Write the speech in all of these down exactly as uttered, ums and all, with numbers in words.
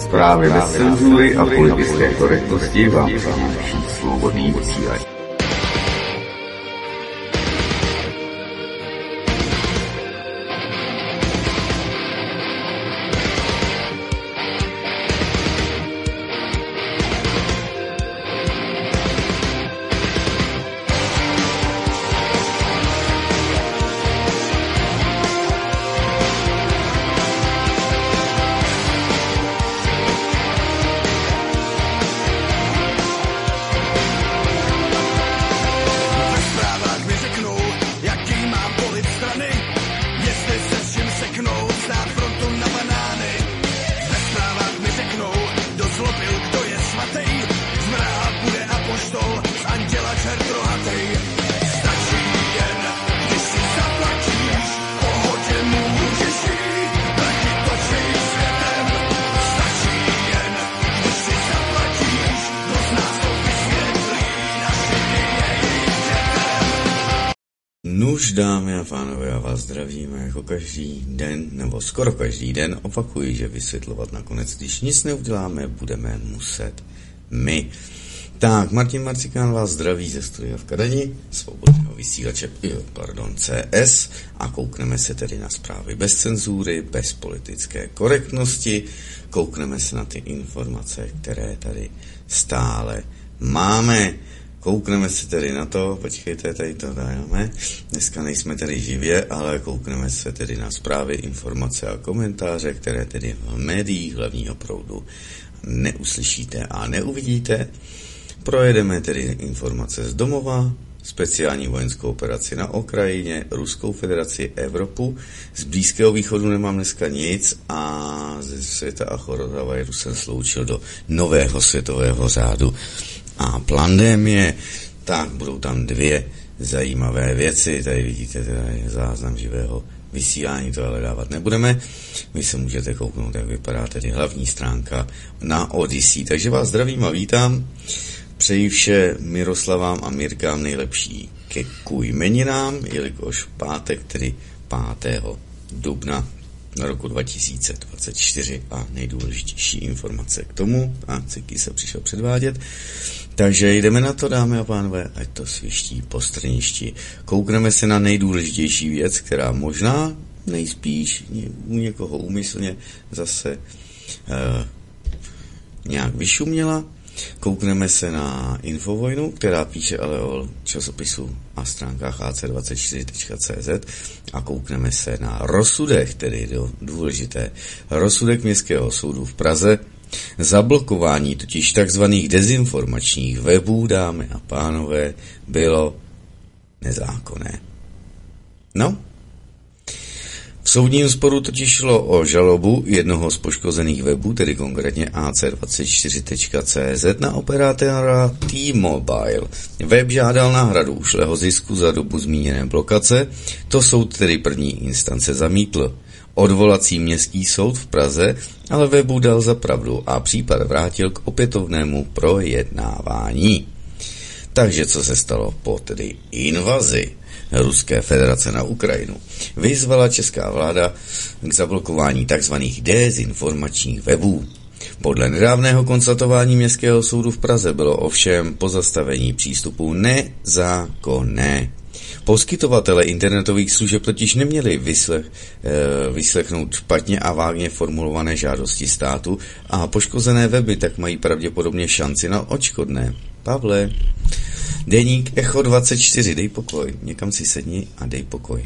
Zprávy bez cenzury a politické korektnosti vám přináší Svobodný vysílač. Nuž, dámy a pánové, já vás zdravíme jako každý den, nebo skoro každý den. Opakuji, že vysvětlovat nakonec, když nic neuděláme, budeme muset my. Tak, Martin Marcikán vás zdraví ze studia v Kadani, Svobodného vysílače, pardon, C S, a koukneme se tedy na zprávy bez cenzury, bez politické korektnosti, koukneme se na ty informace, které tady stále máme. Koukneme se tedy na to, počkejte, tady to dáme, dneska nejsme tedy živě, ale koukneme se tedy na zprávy, informace a komentáře, které tedy v médiích hlavního proudu neuslyšíte a neuvidíte. Projedeme tedy informace z domova, speciální vojenskou operaci na Ukrajině, Ruskou federaci, Evropu. Z Blízkého východu nemám dneska nic a ze světa a koronaviru jsem sloučil do nového světového řádu a pandemie. Tak budou tam dvě zajímavé věci. Tady vidíte, teda je záznam živého vysílání, to ale dávat nebudeme. Vy se můžete kouknout, jak vypadá tedy hlavní stránka na Odyssey. Takže vás zdravím a vítám. Přeji vše Miroslavám a Mirkám nejlepší ke kujmeninám, jelikož pátek, tedy pátého dubna roku dva tisíce dvacet čtyři a nejdůležitější informace k tomu. A Ciky se přišel předvádět. Takže jdeme na to, dámy a pánové, ať to sviští po strništi. Koukneme se na nejdůležitější věc, která možná nejspíš u někoho úmyslně zase eh, nějak vyšuměla. Koukneme se na Infovojnu, která píše ale o časopisu a stránkách a c dvacet čtyři tečka c z, a koukneme se na rozsudek, tedy důležité rozsudek Městského soudu v Praze. Zablokování totiž takzvaných dezinformačních webů, dámy a pánové, bylo nezákonné. No, v soudním sporu totiž šlo o žalobu jednoho z poškozených webů, tedy konkrétně a c dvacet čtyři tečka c z, na operátora T-Mobile. Web žádal náhradu ušlého zisku za dobu zmíněné blokace, to soud tedy první instance zamítl. Odvolací městský soud v Praze ale webu dal za pravdu a případ vrátil k opětovnému projednávání. Takže co se stalo po tedy invazi Ruské federace na Ukrajinu? Vyzvala česká vláda k zablokování tzv. Dezinformačních webů. Podle nedávného konstatování Městského soudu v Praze bylo ovšem pozastavení přístupu nezákonné. Poskytovatele internetových služeb totiž neměli vyslech, e, vyslechnout špatně a vágně formulované žádosti státu a poškozené weby tak mají pravděpodobně šanci na odškodné. Pavle, deník Echo dvacet čtyři, dej pokoj, někam si sedni a dej pokoj.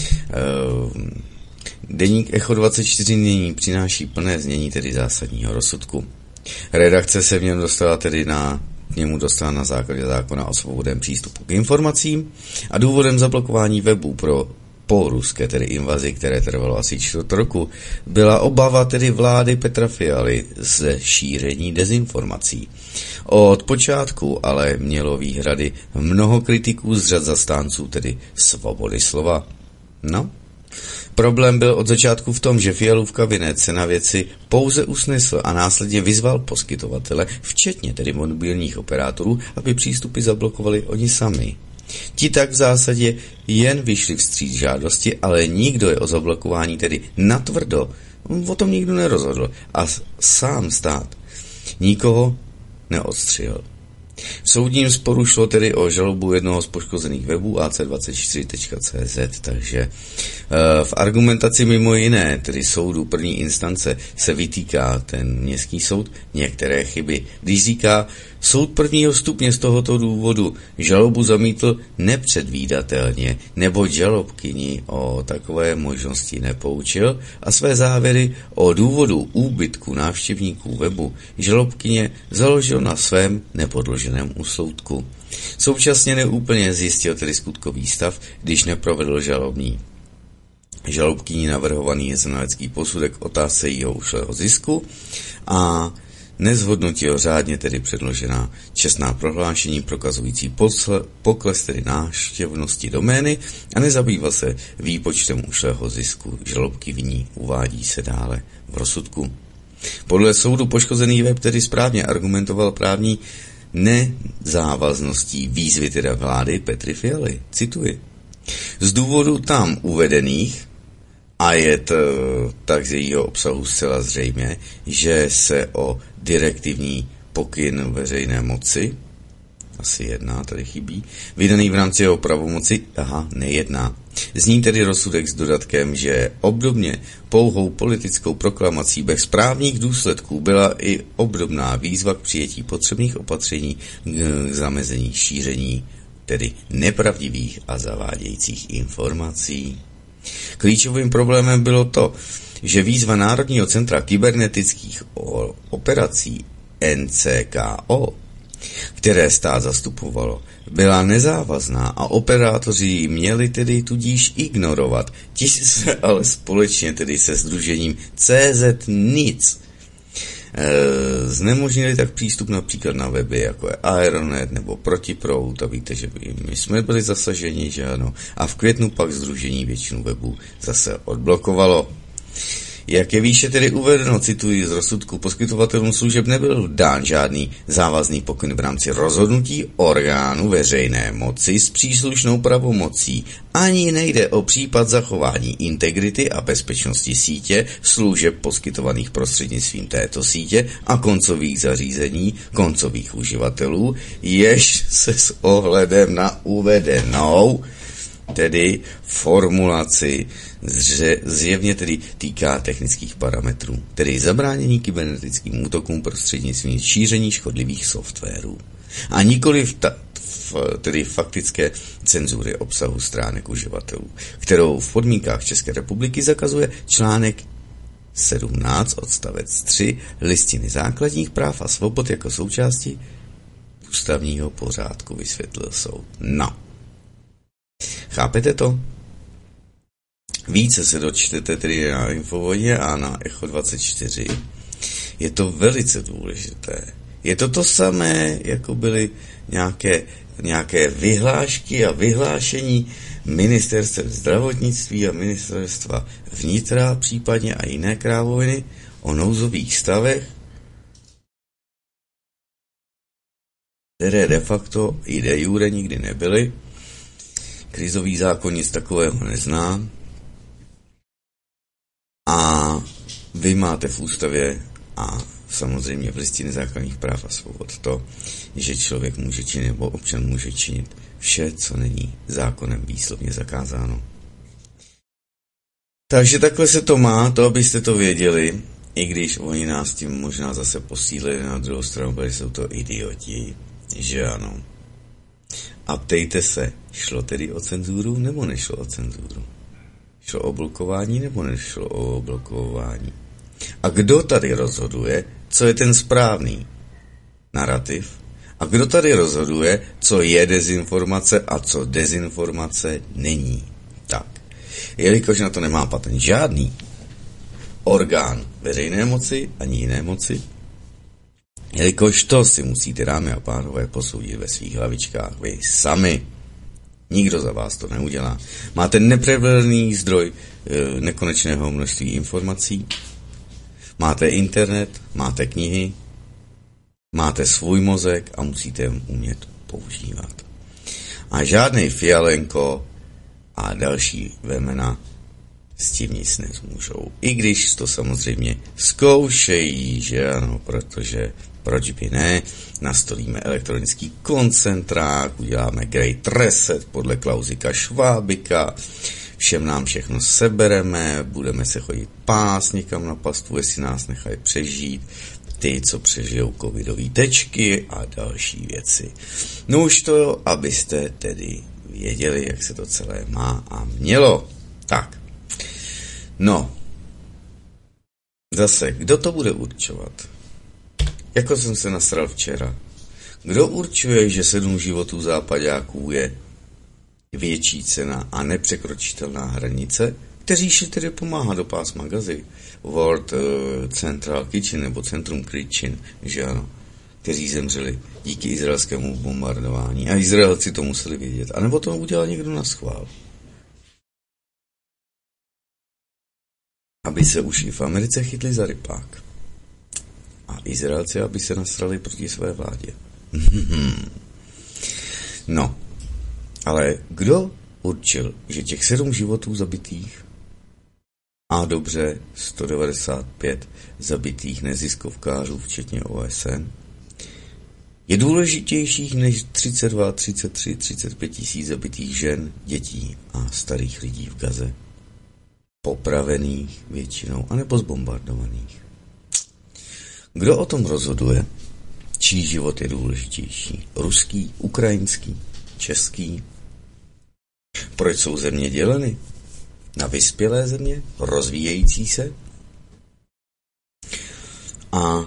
E, deník Echo dvacet čtyři nyní přináší plné znění tedy zásadního rozsudku. Redakce se v něm dostala tedy na k němu dostala na základě zákona o svobodném přístupu k informacím a důvodem zablokování webu pro po ruské tedy invazi, které trvalo asi čtvrt roku, byla obava tedy vlády Petra Fialy ze šíření dezinformací. Od počátku ale mělo výhrady mnoho kritiků z řad zastánců tedy svobody slova. No, problém byl od začátku v tom, že Fialův kabinet se na věci pouze usnesl a následně vyzval poskytovatele, včetně tedy mobilních operátorů, aby přístupy zablokovali oni sami. Ti tak v zásadě jen vyšli vstříc žádosti, ale nikdo je o zablokování tedy natvrdo O tom nikdo nerozhodl. A sám stát nikoho neodstřihl. V soudním sporu šlo tedy o žalobu jednoho z poškozených webů A C dvacet čtyři tečka C Z, takže v argumentaci mimo jiné, tedy soudu první instance, se vytýká ten městský soud některé chyby. Když říká, soud prvního stupně z tohoto důvodu žalobu zamítl nepředvídatelně, neboť žalobkyni o takové možnosti nepoučil a své závěry o důvodu úbytku návštěvníků webu žalobkyně založil na svém nepodloženém úsudku. Současně neúplně zjistil tedy skutkový stav, když neprovedl žalobní. Žalobkyní navrhovaný znalecký posudek otázce jeho ušlého zisku a nezhodnotil řádně tedy předložená čestná prohlášení prokazující pokles tedy návštěvnosti domény a nezabýval se výpočtem ušlého zisku. Žalobky viní uvádí se dále v rozsudku. Podle soudu poškozený web tedy správně argumentoval právní nezávazností výzvy teda vlády Petry Fialy. Cituji. Z důvodu tam uvedených, a je to tak z jejího obsahu zcela zřejmě, že se o direktivní pokyn veřejné moci, asi jedná, tady chybí, vydaný v rámci jeho pravomoci, aha, nejedná. Zní tedy rozsudek s dodatkem, že obdobně pouhou politickou proklamací bez správních důsledků byla i obdobná výzva k přijetí potřebných opatření k zamezení šíření, tedy nepravdivých a zavádějících informací. Klíčovým problémem bylo to, že výzva Národního centra kybernetických operací N C K O, které stát zastupovalo, byla nezávazná a operátoři ji měli tedy tudíž ignorovat. Ti se ale společně tedy se sdružením C Z Nic e, znemožnili tak přístup například na weby jako je Aeronet nebo Protiproud a víte, že my jsme byli zasaženi, že ano. A v květnu pak sdružení většinu webů zase odblokovalo. Jak je výše tedy uvedeno, cituji z rozsudku, poskytovatelům služeb nebyl dán žádný závazný pokyn v rámci rozhodnutí orgánu veřejné moci s příslušnou pravomocí. Ani nejde o případ zachování integrity a bezpečnosti sítě, služeb poskytovaných prostřednictvím této sítě a koncových zařízení, koncových uživatelů, jež se s ohledem na uvedenou tedy formulaci zjevně tedy týká technických parametrů, tedy zabránění kybernetickým útokům prostřednictvím šíření škodlivých softwarů. A nikoli v ta, v, tedy faktické cenzury obsahu stránek uživatelů, kterou v podmínkách České republiky zakazuje článek sedmnáct odstavec tři Listiny základních práv a svobod jako součásti ústavního pořádku, vysvětlil soud. No. Chápete to? Více se dočtete tedy na Infovojně a na Echo dvacet čtyři. Je to velice důležité. Je to to samé, jako byly nějaké, nějaké vyhlášky a vyhlášení ministerstva zdravotnictví a ministerstva vnitra případně a jiné krávoviny o nouzových stavech, které de facto i de jure nikdy nebyly. Krizový zákon nic takového nezná. A vy máte v ústavě a samozřejmě v listině základních práv a svobod to, že člověk může činit nebo občan může činit vše, co není zákonem výslovně zakázáno. Takže takhle se to má, to abyste to věděli, i když oni nás tím možná zase posílili na druhou stranu, protože jsou to idioti, že ano. A ptejte se, šlo tedy o cenzuru nebo nešlo o cenzuru? Šlo o blokování nebo nešlo o blokování? A kdo tady rozhoduje, co je ten správný narrativ? A kdo tady rozhoduje, co je dezinformace a co dezinformace není? Tak, jelikož na to nemá patent žádný orgán veřejné moci ani jiné moci, jelikož to si musíte, dámy a pánové, posoudit ve svých hlavičkách vy sami. Nikdo za vás to neudělá. Máte neprevedený zdroj e, nekonečného množství informací, máte internet, máte knihy, máte svůj mozek a musíte je umět používat. A žádný Fialenko a další vemena s tím nic nezmůžou. I když to samozřejmě zkoušejí, že ano, protože proč by ne, nastolíme elektronický koncentrák, uděláme Great Reset podle Klausika Švábika, všem nám všechno sebereme, budeme se chodit pás někam na pastvu, jestli nás nechají přežít, ty, co přežijou covidové tečky a další věci. No už to, abyste tedy věděli, jak se to celé má a mělo. Tak. No. Zase, kdo to bude určovat? Jako jsem se nasral včera. Kdo určuje, že sedm životů zápaďáků je větší cena a nepřekročitelná hranice, kteří šli tedy pomáhat do pásma Gazy? World uh, Central Kitchen nebo Centrum Kitchen, že ano, kteří zemřeli díky izraelskému bombardování. A Izraelci to museli vědět. A nebo to udělal někdo na schvál. Aby se už i v Americe chytli za rypák. A Izraelci, aby se nasrali proti své vládě. No, ale kdo určil, že těch sedm životů zabitých a dobře sto devadesát pět zabitých neziskovkářů, včetně O S N, je důležitějších než třicet dva, třicet tři, třicet pět tisíc zabitých žen, dětí a starých lidí v Gaze? Popravených většinou, anebo zbombardovaných. Kdo o tom rozhoduje? Čí život je důležitější? Ruský, ukrajinský, český? Proč jsou země děleny? Na vyspělé země? Rozvíjející se? A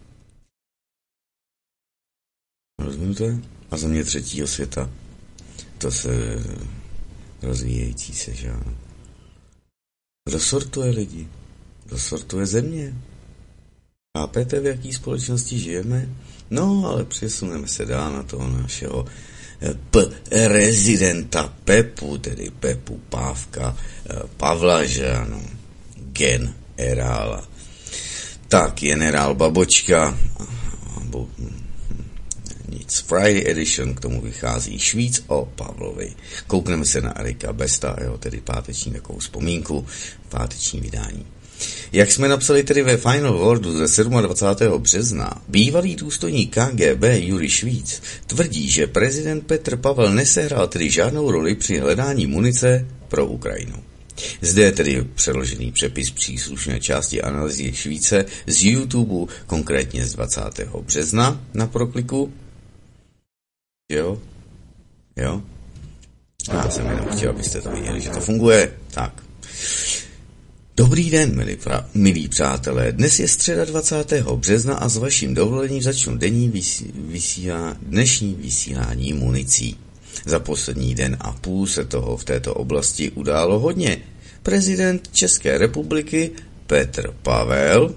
rozumíte? A země třetího světa? To se rozvíjející se, že ano? Kdo sortuje lidi? Kdo sortuje země? Chápete, v jaký společnosti žijeme? No, ale přesuneme se dál na toho našeho prezidenta Pepu, tedy Pepu Pávka, Pavla, že ano, generála. Tak, generál Babočka, bo, nic, Friday Edition, k tomu vychází Švíc o Pavlovi. Koukneme se na Erika Besta, jo, tedy páteční takovou vzpomínku, páteční vydání. Jak jsme napsali tedy ve Final Wordu ze dvacátého sedmého března, bývalý důstojník K G B Jurij Švíc tvrdí, že prezident Petr Pavel nesehrál tedy žádnou roli při hledání munice pro Ukrajinu. Zde je tedy předložený přepis příslušné části analýzy Švíce z YouTube, konkrétně z dvacátého března na prokliku. Jo? Jo? Já jsem jenom chtěl, abyste to viděli, že to funguje. Tak. Dobrý den, milí, pra- milí přátelé. Dnes je středa dvacátého března a s vaším dovolením začnu denní vysí- vysílá- dnešní vysílání municí. Za poslední den a půl se toho v této oblasti událo hodně. Prezident České republiky Petr Pavel,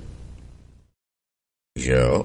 že jo,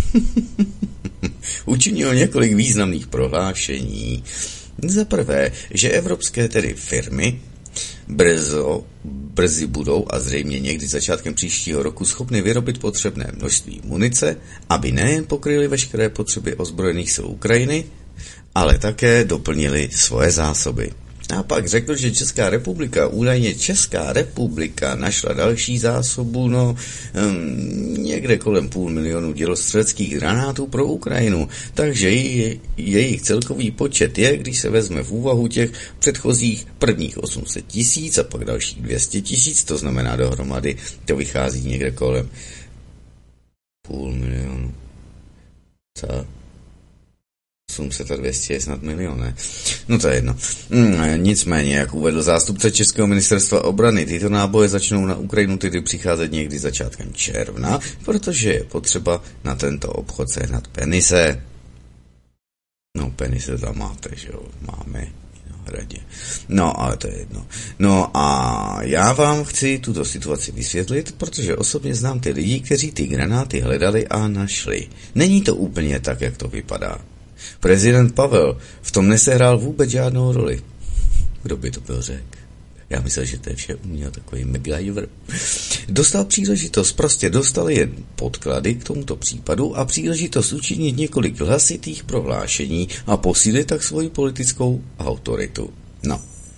učinil několik významných prohlášení. Za prvé, že evropské tedy firmy brzo, brzy budou a zřejmě někdy začátkem příštího roku schopny vyrobit potřebné množství munice, aby nejen pokryly veškeré potřeby ozbrojených sil Ukrajiny, ale také doplnili svoje zásoby. A pak řekl, že Česká republika, údajně Česká republika našla další zásobu, no um, někde kolem půl milionu dělostřeleckých granátů pro Ukrajinu. Takže jej, jejich celkový počet je, když se vezme v úvahu těch předchozích prvních osm set tisíc a pak dalších dvě stě tisíc, to znamená dohromady, to vychází někde kolem půl milionu. Co? osm set a dvě stě je snad milion, ne? No to je jedno. Hmm, nicméně, jak uvedl zástupce Českého ministerstva obrany, tyto náboje začnou na Ukrajinu tedy přicházet někdy začátkem června, protože je potřeba na tento obchod sehnat penise. No, penise tam máte, že jo? Máme na hradě. No, ale to je jedno. No a já vám chci tuto situaci vysvětlit, protože osobně znám ty lidi, kteří ty granáty hledali a našli. Není to úplně tak, jak to vypadá. Prezident Pavel v tom nesehrál vůbec žádnou roli. Kdo by to byl řekl? Já myslel, že to je vše uměl takový MacGyver. Dostal příležitost, prostě dostal jen podklady k tomuto případu a příležitost učinit několik hlasitých prohlášení a posílit tak svoji politickou autoritu. No,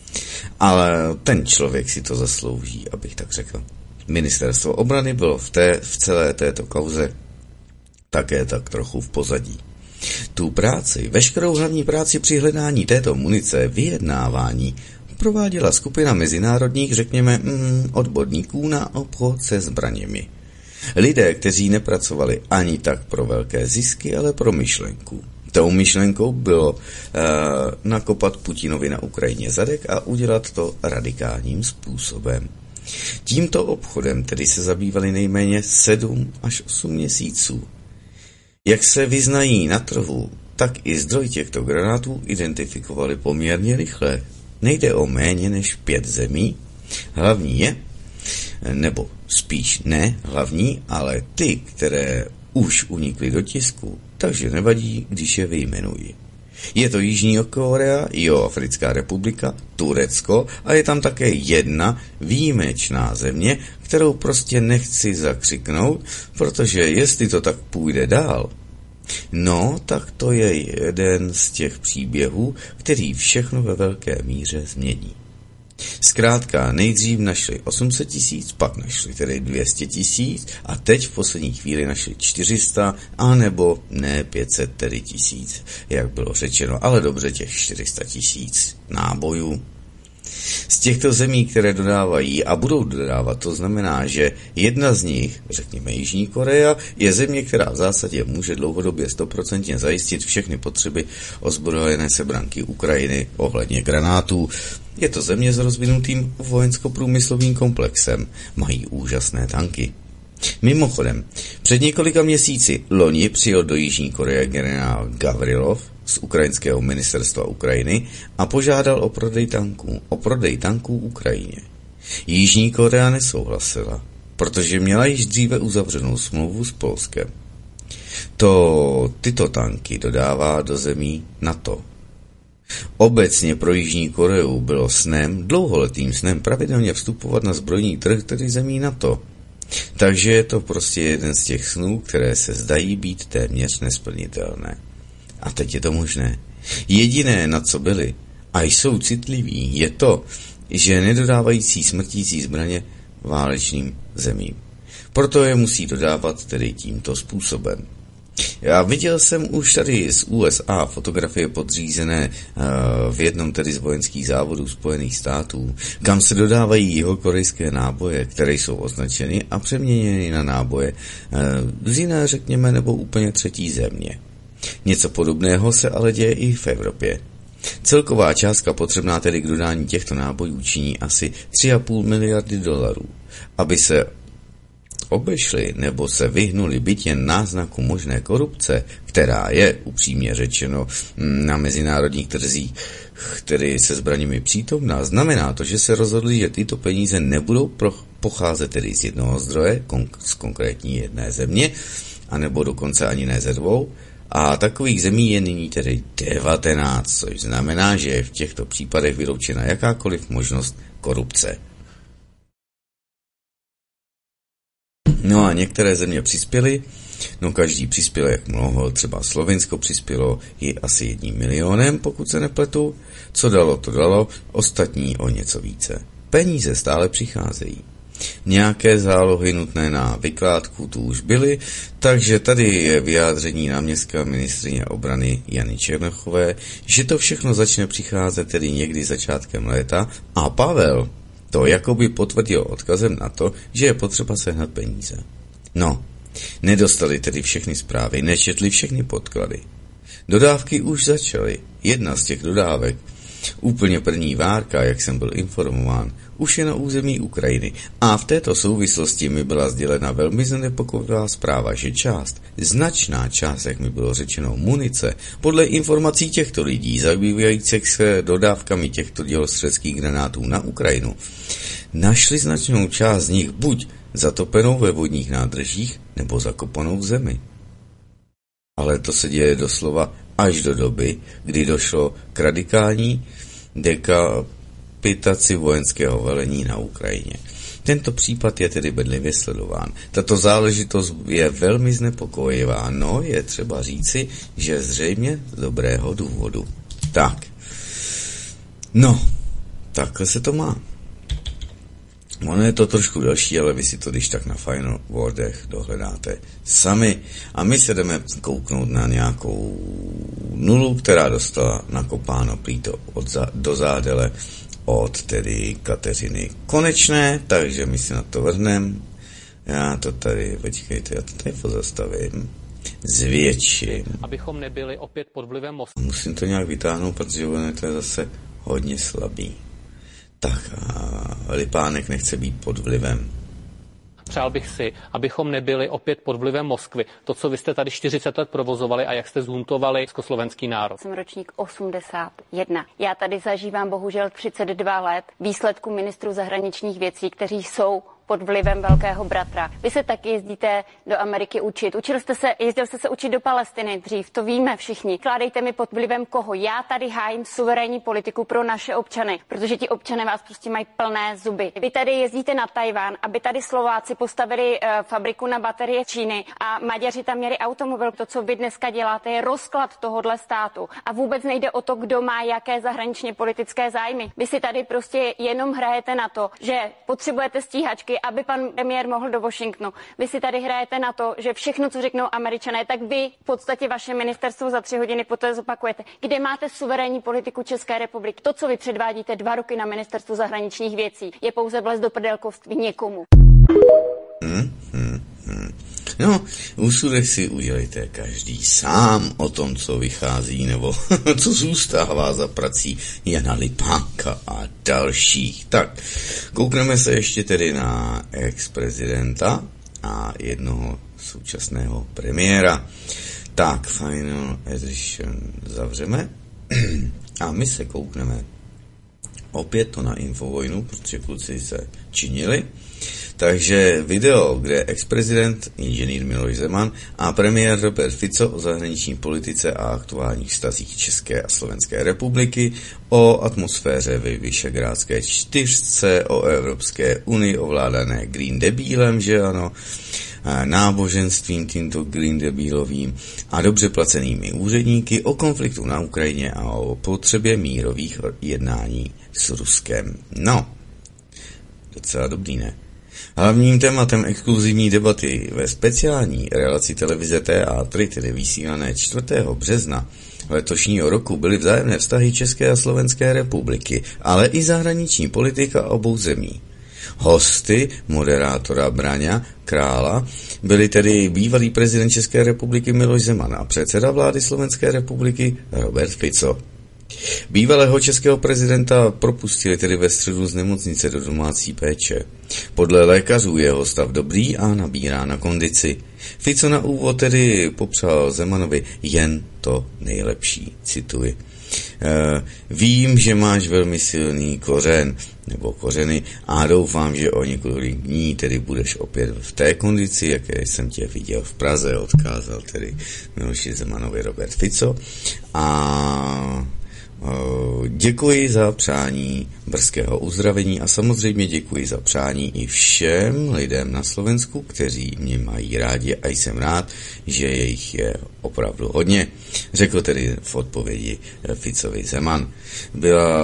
Ale ten člověk si to zaslouží, abych tak řekl. Ministerstvo obrany bylo v, té, v celé této kauze také tak trochu v pozadí. Tu práci, veškerou hlavní práci při hledání této munice, vyjednávání, prováděla skupina mezinárodních, řekněme, mm, odborníků na obchod se zbraněmi. Lidé, kteří nepracovali ani tak pro velké zisky, ale pro myšlenku. Tou myšlenkou bylo uh, nakopat Putinovi na Ukrajině zadek a udělat to radikálním způsobem. Tímto obchodem tedy se zabývali nejméně sedm až osm měsíců. Jak se vyznají na trhu, tak i zdroj těchto granátů identifikovali poměrně rychle. Nejde o méně než pět zemí. Hlavní je, nebo spíš ne hlavní, ale ty, které už unikly do tisku, takže nevadí, když je vyjmenuji. Je to Jižní Korea, Jihoafrická republika, Turecko a je tam také jedna výjimečná země, kterou prostě nechci zakřiknout, protože jestli to tak půjde dál, no, tak to je jeden z těch příběhů, který všechno ve velké míře změní. Zkrátka nejdřív našli osm set tisíc, pak našli tedy dvě stě tisíc a teď v poslední chvíli našli čtyři sta, anebo ne pět set tedy tisíc, jak bylo řečeno, ale dobře těch čtyři sta tisíc nábojů. Z těchto zemí, které dodávají a budou dodávat, to znamená, že jedna z nich, řekněme Jižní Korea, je země, která v zásadě může dlouhodobě stoprocentně zajistit všechny potřeby ozbrojené sebranky Ukrajiny ohledně granátů. Je to země s rozvinutým vojensko-průmyslovým komplexem. Mají úžasné tanky. Mimochodem, před několika měsíci loni přijel do Jižní Koreje generál Gavrilov z ukrajinského ministerstva Ukrajiny a požádal o prodej tanků, o prodej tanků Ukrajině. Jižní Korea nesouhlasila, protože měla již dříve uzavřenou smlouvu s Polskem. To tyto tanky dodává do zemí NATO. Obecně pro Jižní Koreu bylo snem, dlouholetým snem pravidelně vstupovat na zbrojní trh, tedy zemí NATO. Takže je to prostě jeden z těch snů, které se zdají být téměř nesplnitelné. A teď je to možné. Jediné, na co byli, a jsou citliví, je to, že nedodávající smrtící zbraně válečným zemím. Proto je musí dodávat tedy tímto způsobem. Já viděl jsem už tady z U S A fotografie podřízené uh, v jednom tedy z vojenských závodů Spojených států, kam se dodávají jihokorejské náboje, které jsou označeny a přeměněny na náboje uh, z jiné, řekněme, nebo úplně třetí země. Něco podobného se ale děje i v Evropě. Celková částka potřebná tedy k dodání těchto nábojů činí asi tři a půl miliardy dolarů. Aby se obešli nebo se vyhnuli byť jen náznaku možné korupce, která je, upřímně řečeno, na mezinárodních trzích, který se zbraněmi přítomná, znamená to, že se rozhodli, že tyto peníze nebudou pocházet tedy z jednoho zdroje, z konkrétní jedné země, anebo dokonce ani ne ze dvou, a takových zemí je nyní tedy devatenáct, což znamená, že je v těchto případech vyloučena jakákoliv možnost korupce. No a některé země přispěly, no každý přispěl jak mohl, třeba Slovinsko přispělo i asi jedním milionem, pokud se nepletu, co dalo, to dalo, ostatní o něco více. Peníze stále přicházejí. Nějaké zálohy nutné na vykládku tu už byly, takže tady je vyjádření náměstka ministryně obrany Jany Černochové, že to všechno začne přicházet tedy někdy začátkem léta a Pavel to jakoby potvrdil odkazem na to, že je potřeba sehnat peníze. No, nedostali tedy všechny zprávy, nečetli všechny podklady. Dodávky už začaly. Jedna z těch dodávek, úplně první várka, jak jsem byl informován, už je na území Ukrajiny. A v této souvislosti mi byla sdělena velmi znepokojivá zpráva, že část, značná část, jak mi bylo řečeno, munice, podle informací těchto lidí, zabývajících se dodávkami těchto dělostřeleckých granátů na Ukrajinu, našli značnou část z nich buď zatopenou ve vodních nádržích, nebo zakopanou v zemi. Ale to se děje doslova až do doby, kdy došlo k radikální dekapitaci vojenského velení na Ukrajině. Tento případ je tedy bedlivě sledován. Tato záležitost je velmi znepokojivá, no je třeba říci, že zřejmě z dobrého důvodu. Tak, no, takhle se to má. Ono je to trošku delší, ale vy si to když tak na Final Wordech dohledáte sami. A my se jdeme kouknout na nějakou nulu, která dostala nakopáno plíto od za, do zádele od tedy Kateřiny Konečné, takže my si na to vrhneme. Já to tady, počkejte, já to tady pozastavím. Zvětším. Abychom nebyli opět pod vlivem Moskvy. Musím to nějak vytáhnout, protože ono to je zase hodně slabý. Tak a Lipánek nechce být pod vlivem. Přál bych si, abychom nebyli opět pod vlivem Moskvy. To, co vy jste tady čtyřicet let provozovali a jak jste zhuntovali československý národ. Jsem ročník osmdesát jedna. Já tady zažívám bohužel třicet dva let výsledku ministrů zahraničních věcí, kteří jsou pod vlivem velkého bratra. Vy se taky jezdíte do Ameriky učit. Učil jste se, jezdil jste se učit do Palestiny dřív, to víme všichni. Kládejte mi pod vlivem koho? Já tady hájím suverénní politiku pro naše občany, protože ti občané vás prostě mají plné zuby. Vy tady jezdíte na Tajván, aby tady Slováci postavili uh, fabriku na baterie Číny a Maďaři tam měli automobil. To, co vy dneska děláte, je rozklad tohodle státu. A vůbec nejde o to, kdo má jaké zahraničně politické zájmy. Vy si tady prostě jenom hrajete na to, že potřebujete stíhačky, aby pan premiér mohl do Washingtonu. Vy si tady hrajete na to, že všechno, co řeknou Američané, tak vy v podstatě vaše ministerstvo za tři hodiny poté zopakujete. Kde máte suverénní politiku České republiky? To, co vy předvádíte dva roky na ministerstvu zahraničních věcí, je pouze vlez do prdelkovství někomu. Hmm, hmm, hmm. No, úsudek si udělejte každý sám o tom, co vychází nebo co zůstává za prací Jana Lipánka a dalších. Tak, koukneme se ještě tedy na ex-prezidenta a jednoho současného premiéra. Tak, Final Edition zavřeme a my se koukneme opět to na Infovojnu, protože kluci se činili. Takže video, kde ex-prezident, inženýr Miloš Zeman a premiér Robert Fico o zahraniční politice a aktuálních vztazích České a Slovenské republiky, o atmosféře ve Visegrádské čtyřce, o Evropské unii ovládané Green Debilem, že ano, náboženstvím tímto Green Debilovým a dobře placenými úředníky, o konfliktu na Ukrajině a o potřebě mírových jednání s Ruskem. No, docela dobrý, ne? Hlavním tématem exkluzivní debaty ve speciální relaci televize T A tři, tedy vysílané čtvrtého března letošního roku, byly vzájemné vztahy České a Slovenské republiky, ale i zahraniční politika obou zemí. Hosty moderátora Braňa Krála byli tedy bývalý prezident České republiky Miloš Zeman a předseda vlády Slovenské republiky Robert Fico. Bývalého českého prezidenta propustili tedy ve středu z nemocnice do domácí péče. Podle lékařů je jeho stav dobrý a nabírá na kondici. Fico na úvod tedy popřál Zemanovi jen to nejlepší, cituji. E, vím, že máš velmi silný kořen, nebo kořeny, a doufám, že o několik dní tedy budeš opět v té kondici, jaké jsem tě viděl v Praze, odkázal tedy Miloši Zemanovi Robert Fico. A děkuji za přání brzkého uzdravení a samozřejmě děkuji za přání i všem lidem na Slovensku, kteří mě mají rádi a jsem rád, že jejich je opravdu hodně, řekl tedy v odpovědi Ficovi Zeman. Byla,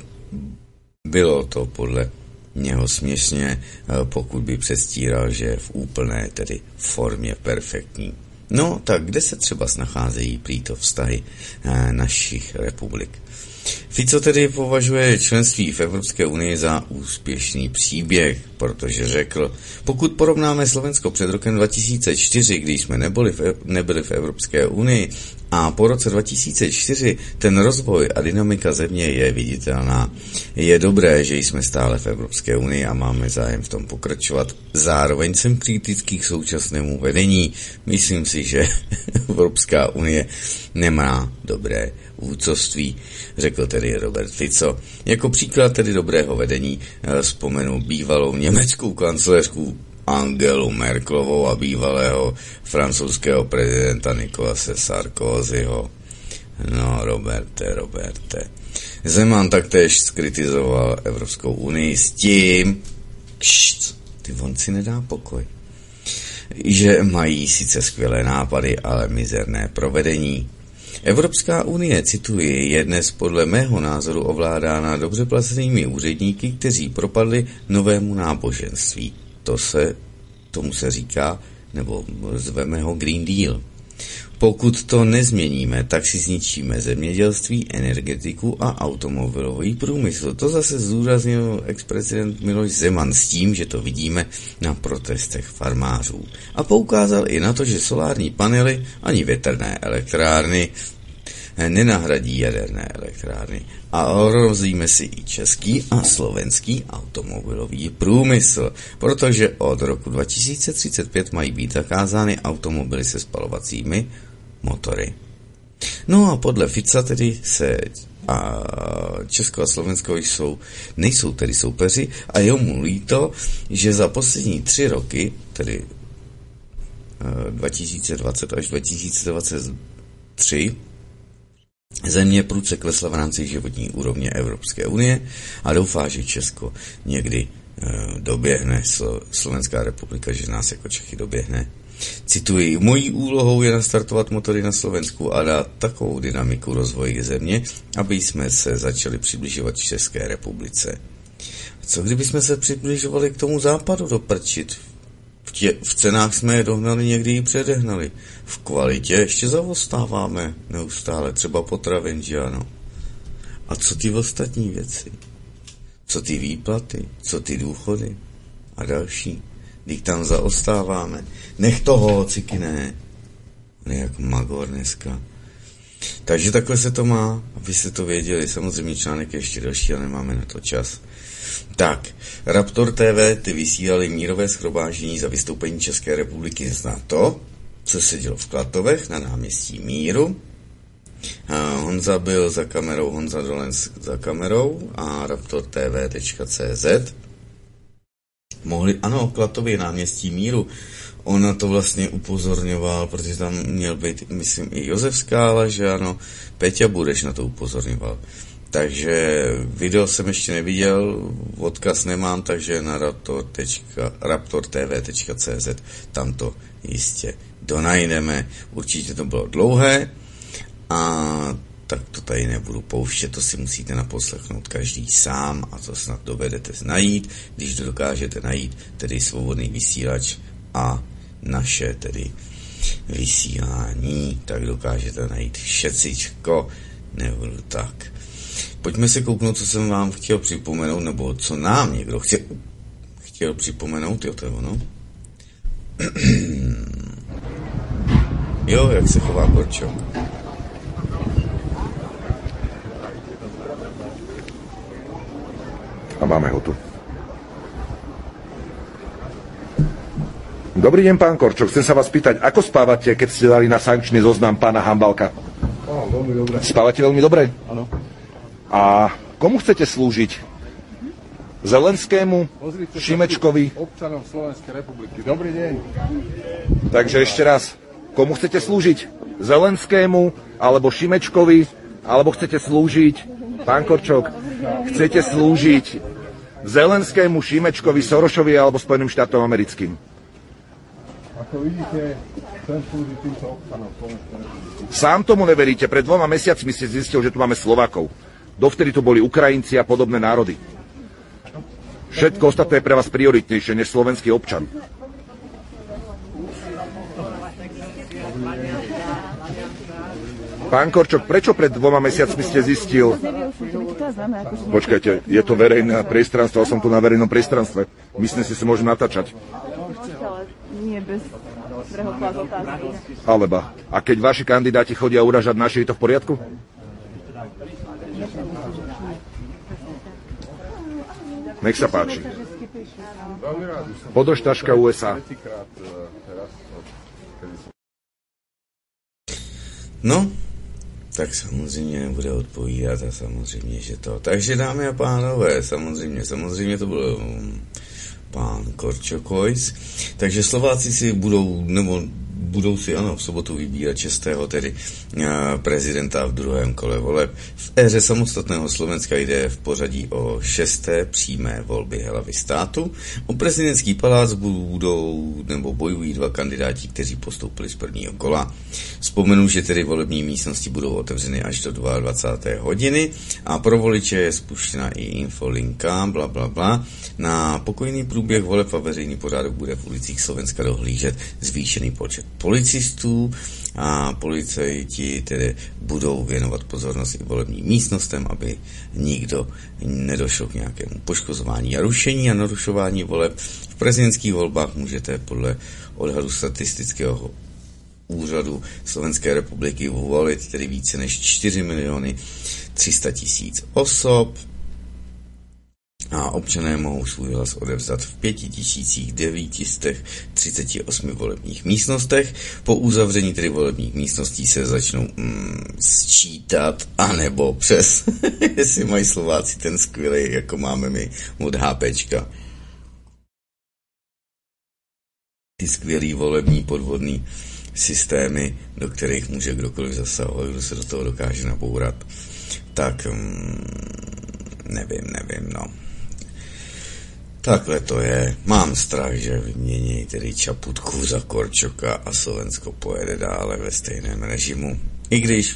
bylo to podle něho směšně, pokud by předstíral, že je v úplné tedy formě perfektní. No, tak kde se třeba nacházejí prýto vztahy našich republik? Fico tedy považuje členství v Evropské unii za úspěšný příběh, protože řekl, pokud porovnáme Slovensko před rokem dva tisíce čtyři, když jsme nebyli v, nebyli v Evropské unii, a po roce dva tisíce čtyři ten rozvoj a dynamika země je viditelná. Je dobré, že jsme stále v Evropské unii a máme zájem v tom pokračovat. Zároveň jsem kritický k současnému vedení. Myslím si, že Evropská unie nemá dobré vůdcovství, řekl tedy Robert Fico. Jako příklad tedy dobrého vedení vzpomenu bývalou německou kancléřku Angelu Merkelovou a bývalého francouzského prezidenta Nicolase Sarkozyho. No, Roberte, Roberte. Zeman taktéž skritizoval Evropskou unii s tím, kšt, ty on si nedá pokoj, že mají sice skvělé nápady, ale mizerné provedení. Evropská unie, cituji, je dnes podle mého názoru ovládána dobře placenými úředníky, kteří propadli novému náboženství. To se, tomu se říká, nebo zveme ho Green Deal. Pokud to nezměníme, tak si zničíme zemědělství, energetiku a automobilový průmysl. To zase zdůraznil ex-prezident Miloš Zeman s tím, že to vidíme na protestech farmářů. A poukázal i na to, že solární panely ani větrné elektrárny nenahradí jaderné elektrárny. A ohrozíme si i český a slovenský automobilový průmysl, protože od roku dva tisíce třicet pět mají být zakázány automobily se spalovacími motory. No a podle Fica tedy se a Česko a Slovensko jsou, nejsou tedy soupeři a je mu líto, že za poslední tři roky, tedy dva tisíce dvacet až dva tisíce dvacet tři, země prudce klesla v rámci životní úrovně Evropské unie a doufá, že Česko někdy e, doběhne, Slo, Slovenská republika, že nás jako Čechy doběhne. Cituji, mojí úlohou je nastartovat motory na Slovensku a dát takovou dynamiku rozvoji země, aby jsme se začali přibližovat České republice. Co kdyby jsme se přibližovali k tomu západu do prčit? V, tě, v cenách jsme je dohnali, někdy ji předehnali. V kvalitě ještě zaostáváme neustále, třeba potravin, že ano. A co ty ostatní věci? Co ty výplaty? Co ty důchody? A další? Když tam zaostáváme. Nech toho, cikyné. On je jako magor dneska. Takže takhle se to má, abyste to věděli. Samozřejmě článek je ještě další, ale nemáme na to čas. Tak, Raptor T V, ty vysílali mírové shromáždění za vystoupení České republiky z NATO, co se dělo v Klatovech na náměstí Míru. A Honza byl za kamerou, Honza Dolenc za kamerou a Raptor T V tečka cé zet. Mohli, ano, Klatově náměstí Míru. On na to vlastně upozorňoval, protože tam měl být, myslím, i Josef Skála, že ano, Peťa Budeš na to upozorňoval. Takže video jsem ještě neviděl, odkaz nemám, takže na raptor T V tečka cé zet tam to jistě donajdeme. Určitě to bylo dlouhé a tak to tady nebudu pouštět, to si musíte naposlechnout každý sám a to snad dovedete najít, když to dokážete najít, tedy svobodný vysílač a naše tedy vysílání, tak dokážete najít všecičko, nebudu tak. Pojďme se kouknout, co jsem vám chtěl připomenout, nebo co nám někdo chtěl, chtěl připomenout, jo, to je ono. Jo, jak se chová Korčok. A máme ho tu. Dobrý deň, pán Korčok. Chcem sa vás pýtať, ako spávate, keď ste dali na sankčný zoznam pána Hambalka? Áno, veľmi dobre. Spávate veľmi dobre? Áno. A komu chcete slúžiť? Zelenskému? Pozrite Šimečkovi? občanom Slovenskej republiky. Dobrý deň. Takže ešte raz, komu chcete slúžiť? Zelenskému, alebo Šimečkovi, alebo chcete slúžiť, pán Korčok, chcete slúžiť Zelenskému, Šimečkovi, Sorošovi alebo Spojeným štátom americkým? Ako vidíte, chcem slúžiť týmto občanom Slovenskej republiky. Sám tomu neveríte, pred dvoma mesiacmi ste zistil, že tu máme Slovákov. Dovtedy tu boli Ukrajinci a podobné národy. Všetko ostatné je pre vás prioritnejšie než slovenský občan. Pán Korčok, prečo pred dvoma mesiacmi ste zistil... Počkajte, je to verejné priestranstvo, ja som tu na verejnom priestranstve. Myslím si, sa môžem natáčať. Nie bez prehotla z otázky. Alebo, a keď vaši kandidáti chodia uražať naše, je to v poriadku? Nech sa páči. Podržtaška ú es á. No, tak samozřejmě nebude odpovídat a samozřejmě, že to. Takže dámy a pánové, samozřejmě, samozřejmě to byl pán Korčokojc. Takže Slováci si budou, nebo budou si ano v sobotu vybírat šestého tedy prezidenta v druhém kole voleb. V éře samostatného Slovenska jde v pořadí o šesté přímé volby hlavy státu. O prezidentský palác budou nebo bojují dva kandidáti, kteří postoupili z prvního kola. Vzpomenu, že tedy volební místnosti budou otevřeny až do dvacáté druhé hodiny a pro voliče je spuštěna i infolinka, bla, bla, bla. Na pokojný průběh voleb a veřejný pořádek bude v ulicích Slovenska dohlížet zvýšený počet policistů a policajti tedy budou věnovat pozornost i volebním místnostem, aby nikdo nedošel k nějakému poškozování a rušení a narušování voleb. V prezidentských volbách můžete podle odhadu statistického úřadu Slovenské republiky volit tedy více než čtyři miliony tři sta tisíc osob a občané mohou svůj hlas odevzdat v pět tisíc devět set třicet osm volebních místnostech. Po uzavření tedy volebních místností se začnou mm, sčítat, anebo přes, jestli mají Slováci ten skvělý, jako máme my od HPčka. Ty skvělý volební podvodný systémy, do kterých může kdokoliv zasahovat, kdo se do toho dokáže nabourat. Tak mm, nevím, nevím, no. Takhle to je. Mám strach, že vymění tedy Čaputku za Korčoka a Slovensko pojede dále ve stejném režimu. I když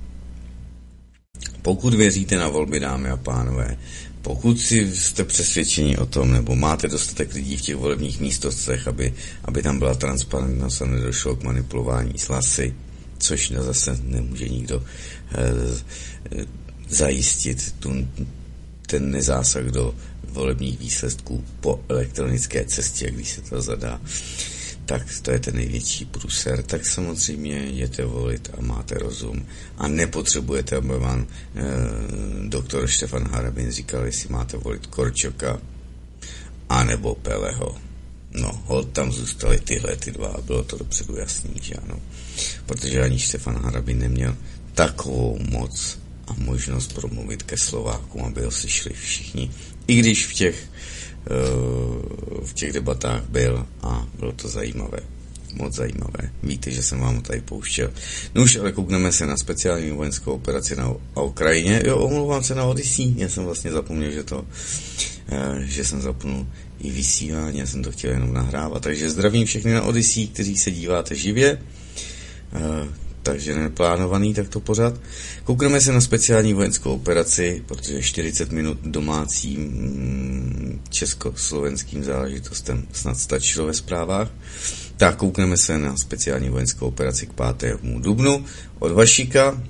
pokud věříte na volby, dámy a pánové, pokud si jste přesvědčeni o tom, nebo máte dostatek lidí v těch volebních místnostech, aby, aby tam byla transparentnost a nedošlo k manipulování s hlasy, což zase nemůže nikdo eh, zajistit tu, ten nezásah do volebních výsledků po elektronické cestě, když se to zadá, tak to je ten největší průser. Tak samozřejmě jděte volit a máte rozum a nepotřebujete, aby vám eh, doktor Štefan Harabin říkal, jestli máte volit Korčoka anebo Peleho. No, hol tam zůstaly tyhle ty dva a bylo to dopředu jasný, že ano. Protože ani Štefan Harabin neměl takovou moc a možnost promluvit ke Slovákům, aby ho slyšeli všichni. I když v těch, uh, v těch debatách byl a bylo to zajímavé. Moc zajímavé. Víte, že jsem vám tady pouštěl. No už, ale koukneme se na speciální vojenskou operaci na Ukrajině. Jo, omlouvám se na Odyssey. Já jsem vlastně zapomněl, že to, uh, že jsem zapnul i vysílání. Já jsem to chtěl jenom nahrávat. Takže zdravím všechny na Odyssey, kteří se díváte živě. Uh, takže neplánovaný takto pořad. Koukneme se na speciální vojenskou operaci, protože čtyřicet minut domácím mm, československým záležitostem snad stačilo ve zprávách. Tak koukneme se na speciální vojenskou operaci k pátému dubnu od Vašika.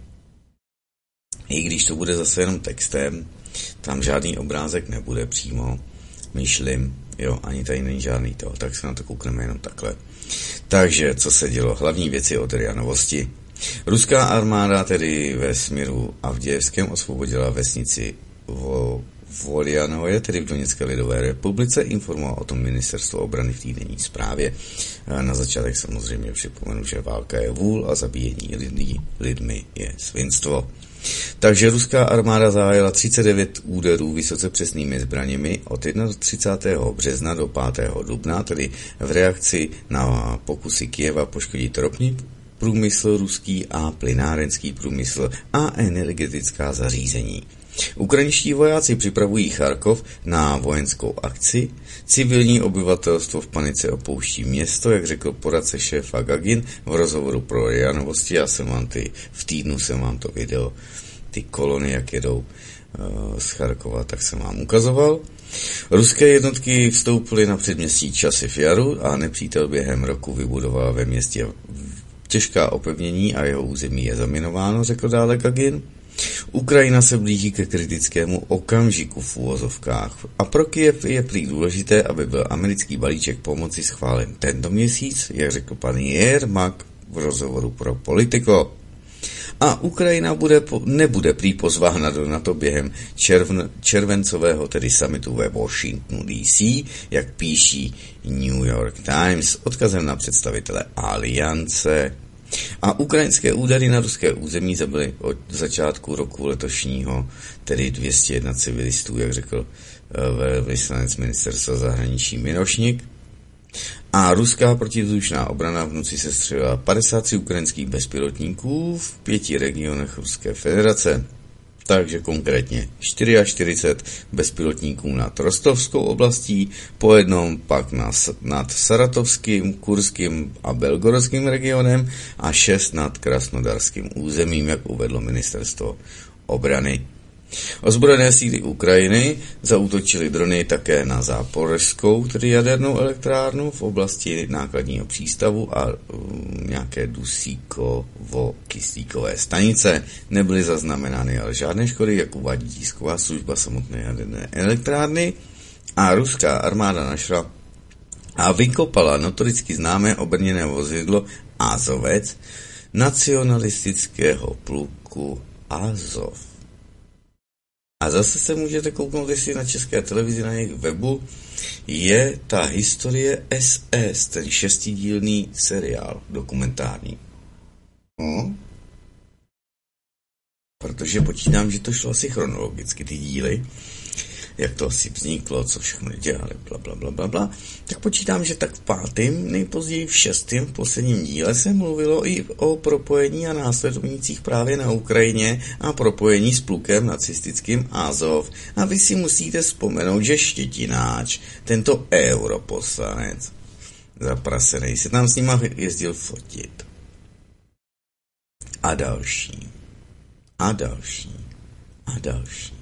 I když to bude zase jenom textem, tam žádný obrázek nebude přímo, myšlím, jo, ani tady není žádný to, tak se na to koukneme jenom takhle. Takže, co se dělo? Hlavní věci od R I A Novosti. Ruská armáda tedy ve směru Avdějevském osvobodila vesnici vo Volianoje, tedy v Doněcké lidové republice, informoval o tom ministerstvo obrany v týdenní zprávě. Na začátek samozřejmě připomenu, že válka je vůl a zabíjení lidí lidmi je svinstvo. Takže ruská armáda zahájila třicet devět úderů vysoce přesnými zbraněmi od třicátého prvního března do pátého dubna, tedy v reakci na pokusy Kyjeva poškodit ropný průmysl ruský a plynárenský průmysl a energetická zařízení. Ukrajinští vojáci připravují Charkov na vojenskou akci, civilní obyvatelstvo v panice opouští město, jak řekl poradce šéfa Gagin v rozhovoru pro R I A Novosti. Já jsem vám ty, v týdnu jsem vám to video, ty kolony, jak jedou uh, z Charkova, tak jsem vám ukazoval. Ruské jednotky vstoupily na předměstí Časiv Jaru a nepřítel během roku vybudoval ve městě těžká opevnění a jeho území je zaminováno, řekl dále Gagin. Ukrajina se blíží ke kritickému okamžiku v úvozovkách a pro Kyjev je prý důležité, aby byl americký balíček pomoci schválen tento měsíc, jak řekl pan Jermak v rozhovoru pro Politico. A Ukrajina bude, nebude prý pozvána do NATO během červn, červencového, tedy summitu ve Washingtonu D C, jak píší New York Times, odkazem na představitele Aliance. A ukrajinské údery na ruské území zabily od začátku roku letošního, tedy dvě stě jedna civilistů, jak řekl velvyslanec ministerstva zahraničí Mirošnik. A ruská protivzdušná obrana v noci sestřelila padesát tři ukrajinských bezpilotníků v pěti regionech Ruské federace. Takže konkrétně čtyřicet čtyři bezpilotníků nad Rostovskou oblastí, po jednom pak nad Saratovským, Kurským a Belgorodským regionem a šest nad Krasnodarským územím, jak uvedlo ministerstvo obrany. Ozbrojené síly Ukrajiny zaútočily drony také na Záporožskou, tedy jadernou elektrárnu v oblasti nákladního přístavu a um, nějaké dusíkovo-kyslíkové stanice. Nebyly zaznamenány ale žádné škody, jak uvádí tisková služba samotné jaderné elektrárny. A ruská armáda našla a vykopala notoricky známé obrněné vozidlo Azovec nacionalistického pluku Azov. A zase se můžete kouknout, jestli na české televizi, na jejich webu, je ta historie S S, ten šestidílný seriál dokumentární. No. Protože počítám, že to šlo asi chronologicky, ty díly, jak to asi vzniklo, co všechno dělali, bla, bla, bla, bla, bla, tak počítám, že tak v pátém, nejpozději v šestém, v posledním díle se mluvilo i o propojení a následovnících právě na Ukrajině a propojení s plukem nacistickým Azov. A vy si musíte vzpomenout, že Štětináč, tento europoslanec, zaprasenej, se tam s nima jezdil fotit. A další. A další. A další.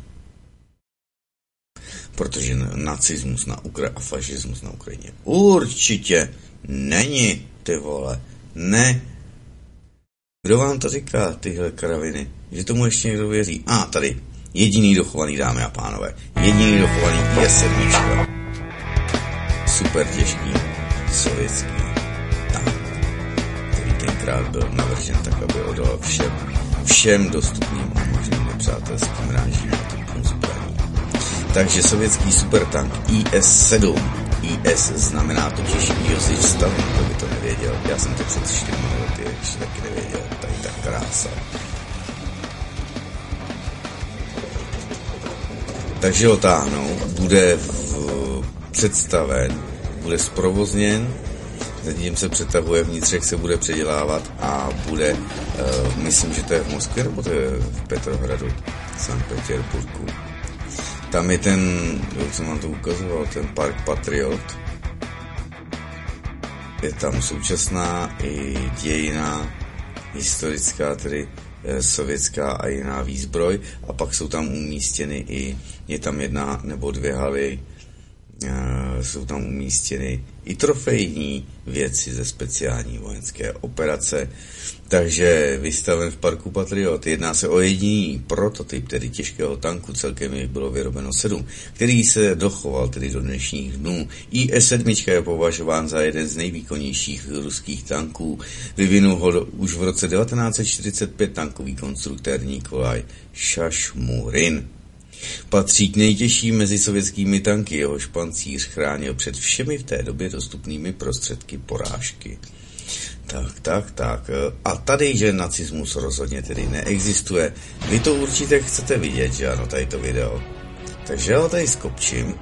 Protože nacismus na Ukra- a fašismus na Ukrajině určitě není, ty vole, ne. Kdo vám to říká, tyhle kraviny? Že tomu ještě někdo věří? A, tady, jediný dochovaný, dámy a pánové, jediný dochovaný je sedmička. Super těžký sovětský tank, který tenkrát byl navržen tak, aby odolal všem, všem dostupným a možným nepřátelským rážím a typům zbraní. Takže sovětský supertank I S sedm. I S znamená totiž Josif Stalin, kdo by to nevěděl. Já jsem to před čtyřmi lety ještě taky nevěděl. Tady ta krása. Takže ho táhnou, bude v, představen, bude zprovozněn, zatím se přetahuje, vnitřek se bude předělávat a bude, uh, myslím, že to je v Moskvě, nebo to je v Petrohradu, Sankt Petěrburku. Tam je ten, co mám to ukazoval, ten park Patriot. Je tam současná i dějina, historická, tedy e, sovětská a jiná výzbroj. A pak jsou tam umístěny i, je tam jedna nebo dvě haly, e, jsou tam umístěny i trofejní věci ze speciální vojenské operace. Takže vystaven v parku Patriot. Jedná se o jediný prototyp, tedy těžkého tanku, celkem jich bylo vyrobeno sedm, který se dochoval tedy do dnešních dnů. I S sedm je považován za jeden z nejvýkonnějších ruských tanků. Vyvinul ho do, už v roce devatenáct set čtyřicet pět tankový konstruktér Nikolaj Šašmurin. Patří k nejtěžším mezi sovětskými tanky, jehož pancíř chránil před všemi v té době dostupnými prostředky porážky. Tak, tak, tak. A tady, že nacismus rozhodně tedy neexistuje. Vy to určitě chcete vidět, že ano, tady to video. Takže já ho tady skopčím.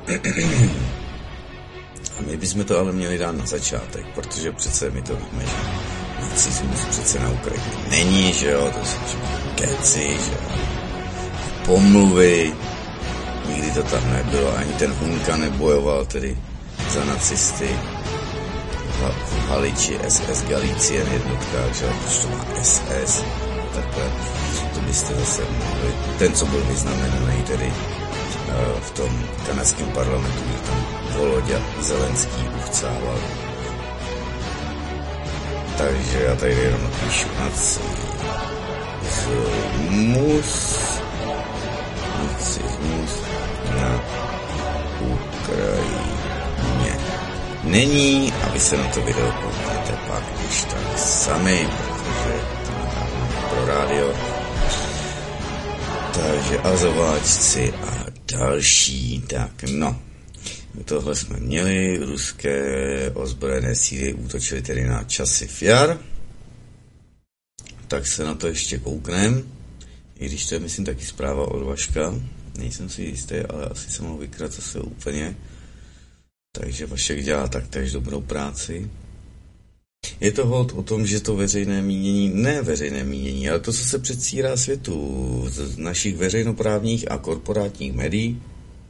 A my bychom to ale měli dát na začátek, protože přece my to víme, že nacismus přece na Ukrajině není, že jo, to jsou keci, že jo. Pomluvy, nikdy to tam nebylo, ani ten Hunka nebojoval tedy za nacisty. V Haliči S S Galicien jednotka, že proč to má S S, takhle, to byste zase mohli, ten, co byl vyznamenaný tedy uh, v tom kanadském parlamentu, kde tam Volodya Zelenský uchcával. Takže já tady jenom napíšu nacismus, nacismus na Ukrajině není a vy se na to video kouknete pak, když tak sami, protože to nadáváme pro rádio. Takže azováčci a další, tak no. Tohle jsme měli, ruské ozbrojené síly útočily tedy na Časiv Jar. Tak se na to ještě kouknem, i když to je, myslím, taky zpráva od Vaška. Nejsem si jistý, ale asi jsem mohl vykrat zase úplně. Takže Vašek dělá taktéž dobrou práci. Je to hod o tom, že to veřejné mínění, ne veřejné mínění, ale to, co se předstírá světu z našich veřejnoprávních a korporátních médií,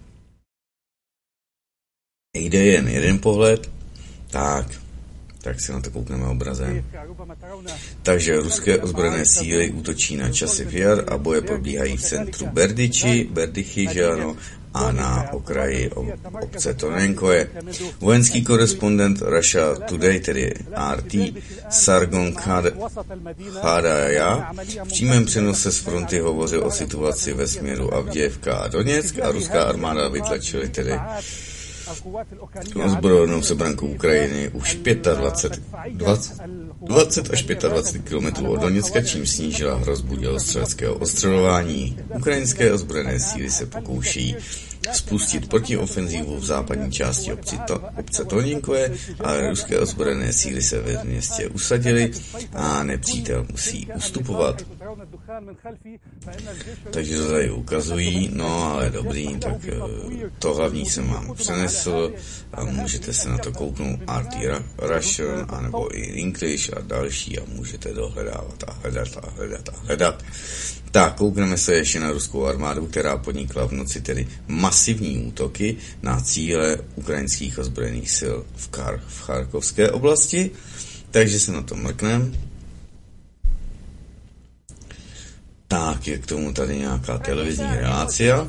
jde jen jeden pohled, tak, tak se na to koukneme obrazem. Takže ruské ozbrojené síly útočí na Časiv Jar a boje probíhají v centru Berdiči, Berdichy, že ano, a na okraji obce Tonenkoje. Vojenský korespondent Russia Today, tedy R T, Sargon Chadaja, v přímém přenose z fronty hovořil o situaci ve směru Avdějevka a Doněck a ruská armáda vytlačily tedy ozbrojenou sebranku Ukrajiny už dvacet pět, dvacet, dvacet až dvacet pět kilometrů od Doněcka, čím snížila hrozbu dělostřeleckého ostřelování. Ukrajinské ozbrojené síly se pokouší spustit protiofenzívu v západní části obci to, obce Toninkoje, ale ruské ozbrojené síly se ve městě usadily a nepřítel musí ustupovat. Takže to tady ukazují, no ale dobrý, tak to hlavní jsem vám přenesl a můžete se na to kouknout R T Russian anebo i English a další a můžete dohledávat a hledat a hledat a hledat. Tak, koukneme se ještě na ruskou armádu, která podnikla v noci tedy masivní útoky na cíle ukrajinských ozbrojených sil v, Kar- v Charkovské oblasti, takže se na to mrkneme. Tak, je k tomu tady nějaká televizní relácia.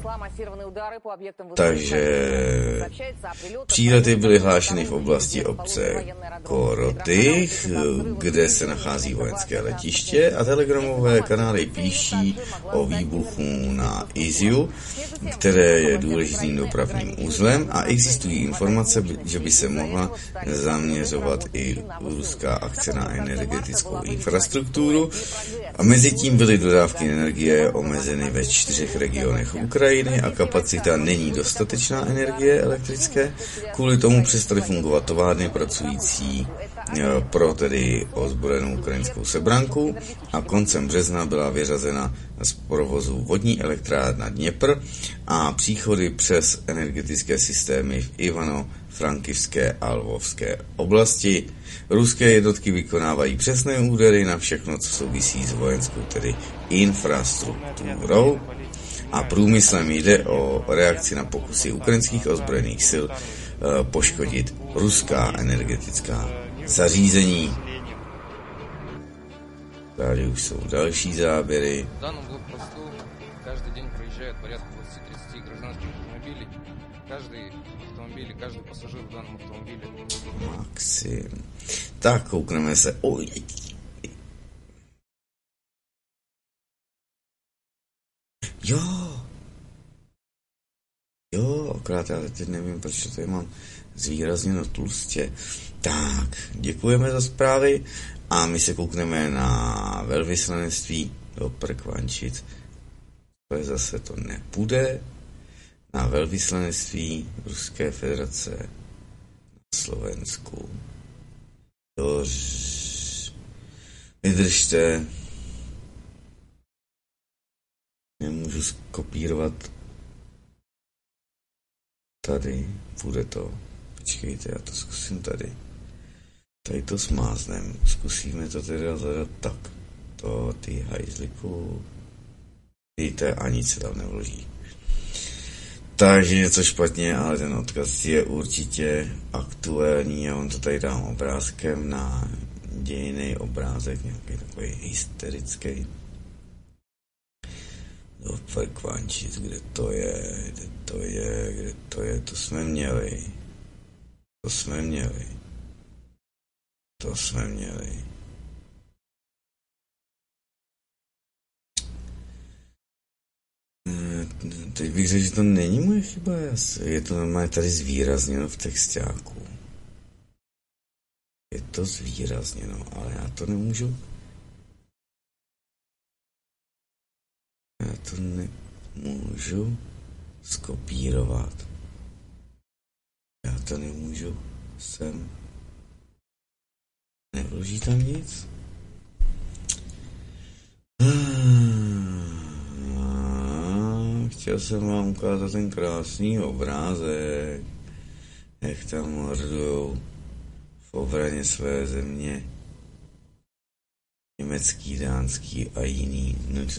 Takže přílety byly hlášeny v oblasti obce Korotych, kde se nachází vojenské letiště a telegramové kanály píší o výbuchu na Iziu, které je důležitým dopravním uzlem a existují informace, že by se mohla zaměřovat i ruská akce na energetickou infrastrukturu a mezi tím byly dodávky energie omezeny ve čtyřech regionech Ukrajiny a kapacita není dostatečná energie elektrické. Kvůli tomu přestaly fungovat továrny pracující pro tedy ozbrojenou ukrajinskou sebranku a koncem března byla vyřazena z provozu vodní elektrárna Dněpr a příchody přes energetické systémy v Ivano-Frankivské a Lvovské oblasti. Ruské jednotky vykonávají přesné údery na všechno, co souvisí s vojenskou tedy infrastrukturou a průmyslem. Jde o reakci na pokusy ukrajinských ozbrojených sil e, poškodit ruská energetická zařízení. Tady už jsou další záběry. Každý den проезжает порядка двадцать тридцать гражданских автомобилей. Каждый автомобиль, каждый пассажир в данном автомобиле. Maxim. Tak, koukneme se. Oj. Jo. Jo, akorát já teď nevím, proč to tady mám zvýrazněno tlustě. Tak, děkujeme za zprávy a my se koukneme na velvyslanectví do Prkvančic. To je zase to nepůjde. Na velvyslanectví Ruské federace na Slovensku. Dož... Vydržte. Nemůžu skopírovat tady. Půjde to. Počkejte, já to zkusím tady. Tady to smáznem. Zkusíme to teda zadat tak. To ty hajzliku. Víte, a nic se tam nevloží. Takže něco špatně, ale ten odkaz je určitě aktuální a on to tady dám obrázkem na dějinný obrázek, nějaký takový hysterický. Do Prkvančic, kde to je, kde to je, kde to je, to jsme měli. To jsme měli. To jsme měli. Teď bych řekl, že to není moje chyba, je to normálně tady zvýrazněno v textáku. Je to zvýrazněno, ale já to nemůžu. Já to nemůžu skopírovat. Já to nemůžu sem. Nevloží tam nic? Chtěl jsem vám ukázat ten krásný obrázek. jak tam mordujou v obraně své země německý, dánský a jiný.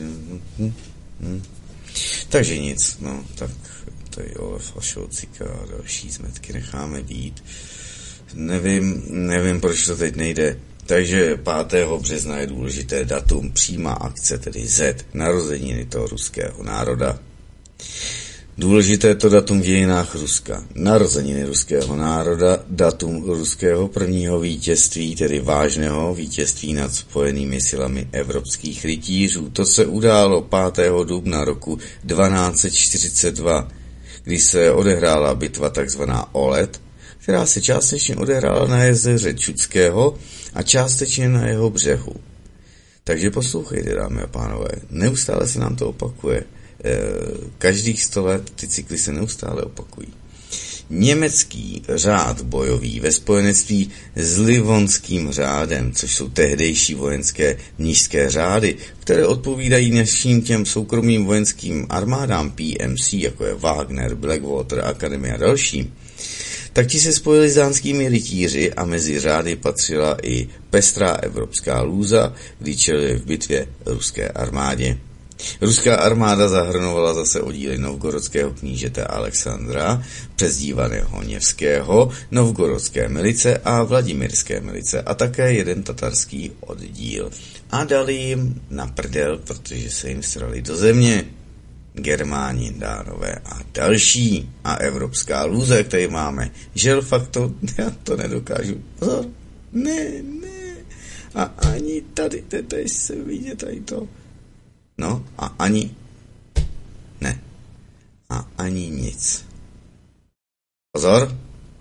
Takže nic, no, tak tady Olaf a Šolcika a další zmetky necháme být. Nevím, nevím, proč to teď nejde. Takže pátého března je důležité datum, přímá akce, tedy Z, narozeniny toho ruského národa. Důležité to datum v dějinách Ruska. Narozeniny ruského národa, datum ruského prvního vítězství, tedy vážného vítězství nad spojenými silami evropských rytířů. To se událo pátého dubna roku dvanáct set čtyřicet dva, kdy se odehrála bitva takzvaná Olet, která se částečně odehrála na jezeře Čudského a částečně na jeho břehu. Takže poslouchejte, dámy a pánové, neustále se nám to opakuje. Každých sto let ty cykly se neustále opakují. Německý řád bojový ve spojenectví s livonským řádem, což jsou tehdejší vojenské mnižské řády, které odpovídají dnešním těm soukromým vojenským armádám P M C, jako je Wagner, Blackwater, Akademie a další, tak ti se spojili s dánskými rytíři a mezi řády patřila i pestrá evropská lůza, kdy čelili v bitvě ruské armádě. Ruská armáda zahrnovala zase oddíly novgorodského knížete Alexandra, přezdívaného Něvského, novgorodské milice a vladimirské milice a také jeden tatarský oddíl. A dali jim na prdel, protože se jim srali do země. Germáni, Dánové a další. A evropská lůze, jak tady máme. Žel fakt to, já to nedokážu. Pozor. Ne, ne. A ani tady, tady se vidět tady to. No a ani ne. A ani nic. Pozor.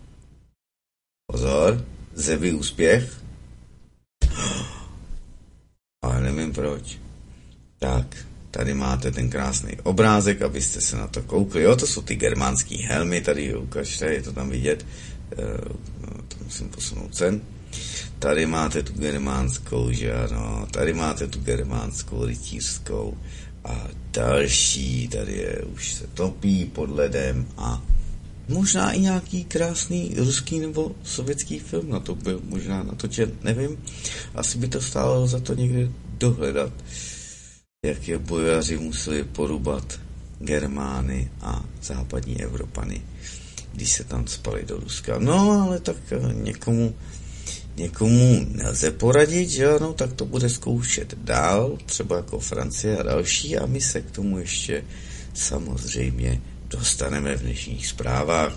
Pozor. Zevý úspěch. Ale nevím proč. Tak, tady máte ten krásný obrázek, abyste se na to koukli. Jo, to jsou ty germánský helmy, tady ukažte, je to tam vidět. E, to musím posunout sem. Tady máte tu germánskou, že ano, tady máte tu germánskou rytířskou a další, tady je, už se topí pod ledem a možná i nějaký krásný ruský nebo sovětský film na to byl možná natočen, nevím, asi by to stálo za to někde dohledat, jak je bojaři museli porubat Germány a západní Evropany, když se tam spali do Ruska. No, ale tak někomu Někomu nelze poradit, že ano, tak to bude zkoušet dál, třeba jako Francie a další, a my se k tomu ještě samozřejmě dostaneme v dnešních zprávách.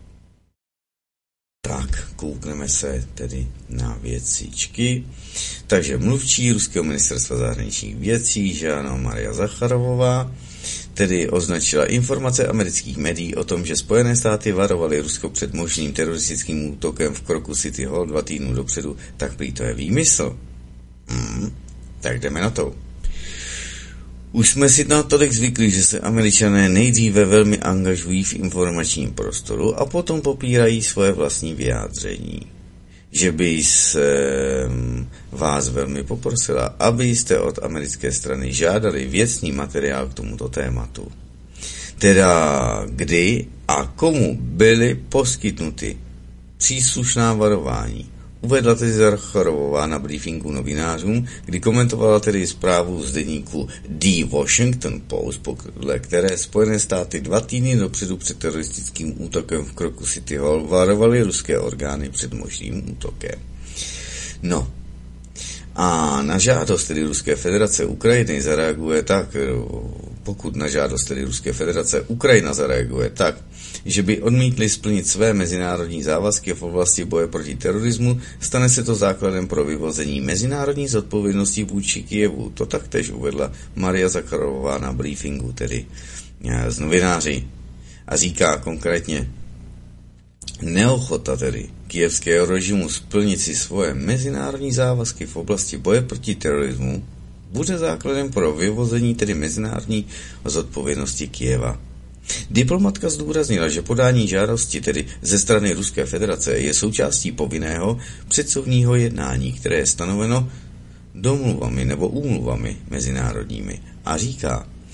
Tak, koukneme se tedy na věcičky. Takže mluvčí ruského ministerstva zahraničních věcí, že ano, Maria Zacharovová, tedy označila informace amerických médií o tom, že Spojené státy varovaly Rusko před možným teroristickým útokem v kroku City Hall dva týdny dopředu, tak prý to je výmysl. Hmm, tak jdeme na to. Už jsme si natolik zvykli, že se Američané nejdříve velmi angažují v informačním prostoru a potom popírají svoje vlastní vyjádření. Že by se vás velmi poprosila, abyste od americké strany žádali věcný materiál k tomuto tématu. Teda kdy a komu byly poskytnuty příslušná varování. Uvedla tedy Zacharovová na briefingu novinářům, kdy komentovala tedy zprávu z deníku The Washington Post, podle které Spojené státy dva týdny dopředu před teroristickým útokem v kroku City Hall varovaly ruské orgány před možným útokem. No, a na žádost tedy Ruské federace Ukrajiny zareaguje tak, pokud na žádost tedy Ruské federace Ukrajina zareaguje tak, že by odmítli splnit své mezinárodní závazky v oblasti boje proti terorismu, stane se to základem pro vyvození mezinárodní zodpovědnosti vůči Kyjevu. To taktéž uvedla Maria Zacharovová na briefingu, tedy z novináři. A říká konkrétně, neochota tedy kyjevského režimu splnit si svoje mezinárodní závazky v oblasti boje proti terorismu bude základem pro vyvození tedy mezinárodní zodpovědnosti Kyjeva. Diplomatka zdůraznila, že podání žádosti tedy ze strany Ruské federace je součástí povinného předsoudního jednání, které je stanoveno domluvami nebo úmluvami mezinárodními. A říká,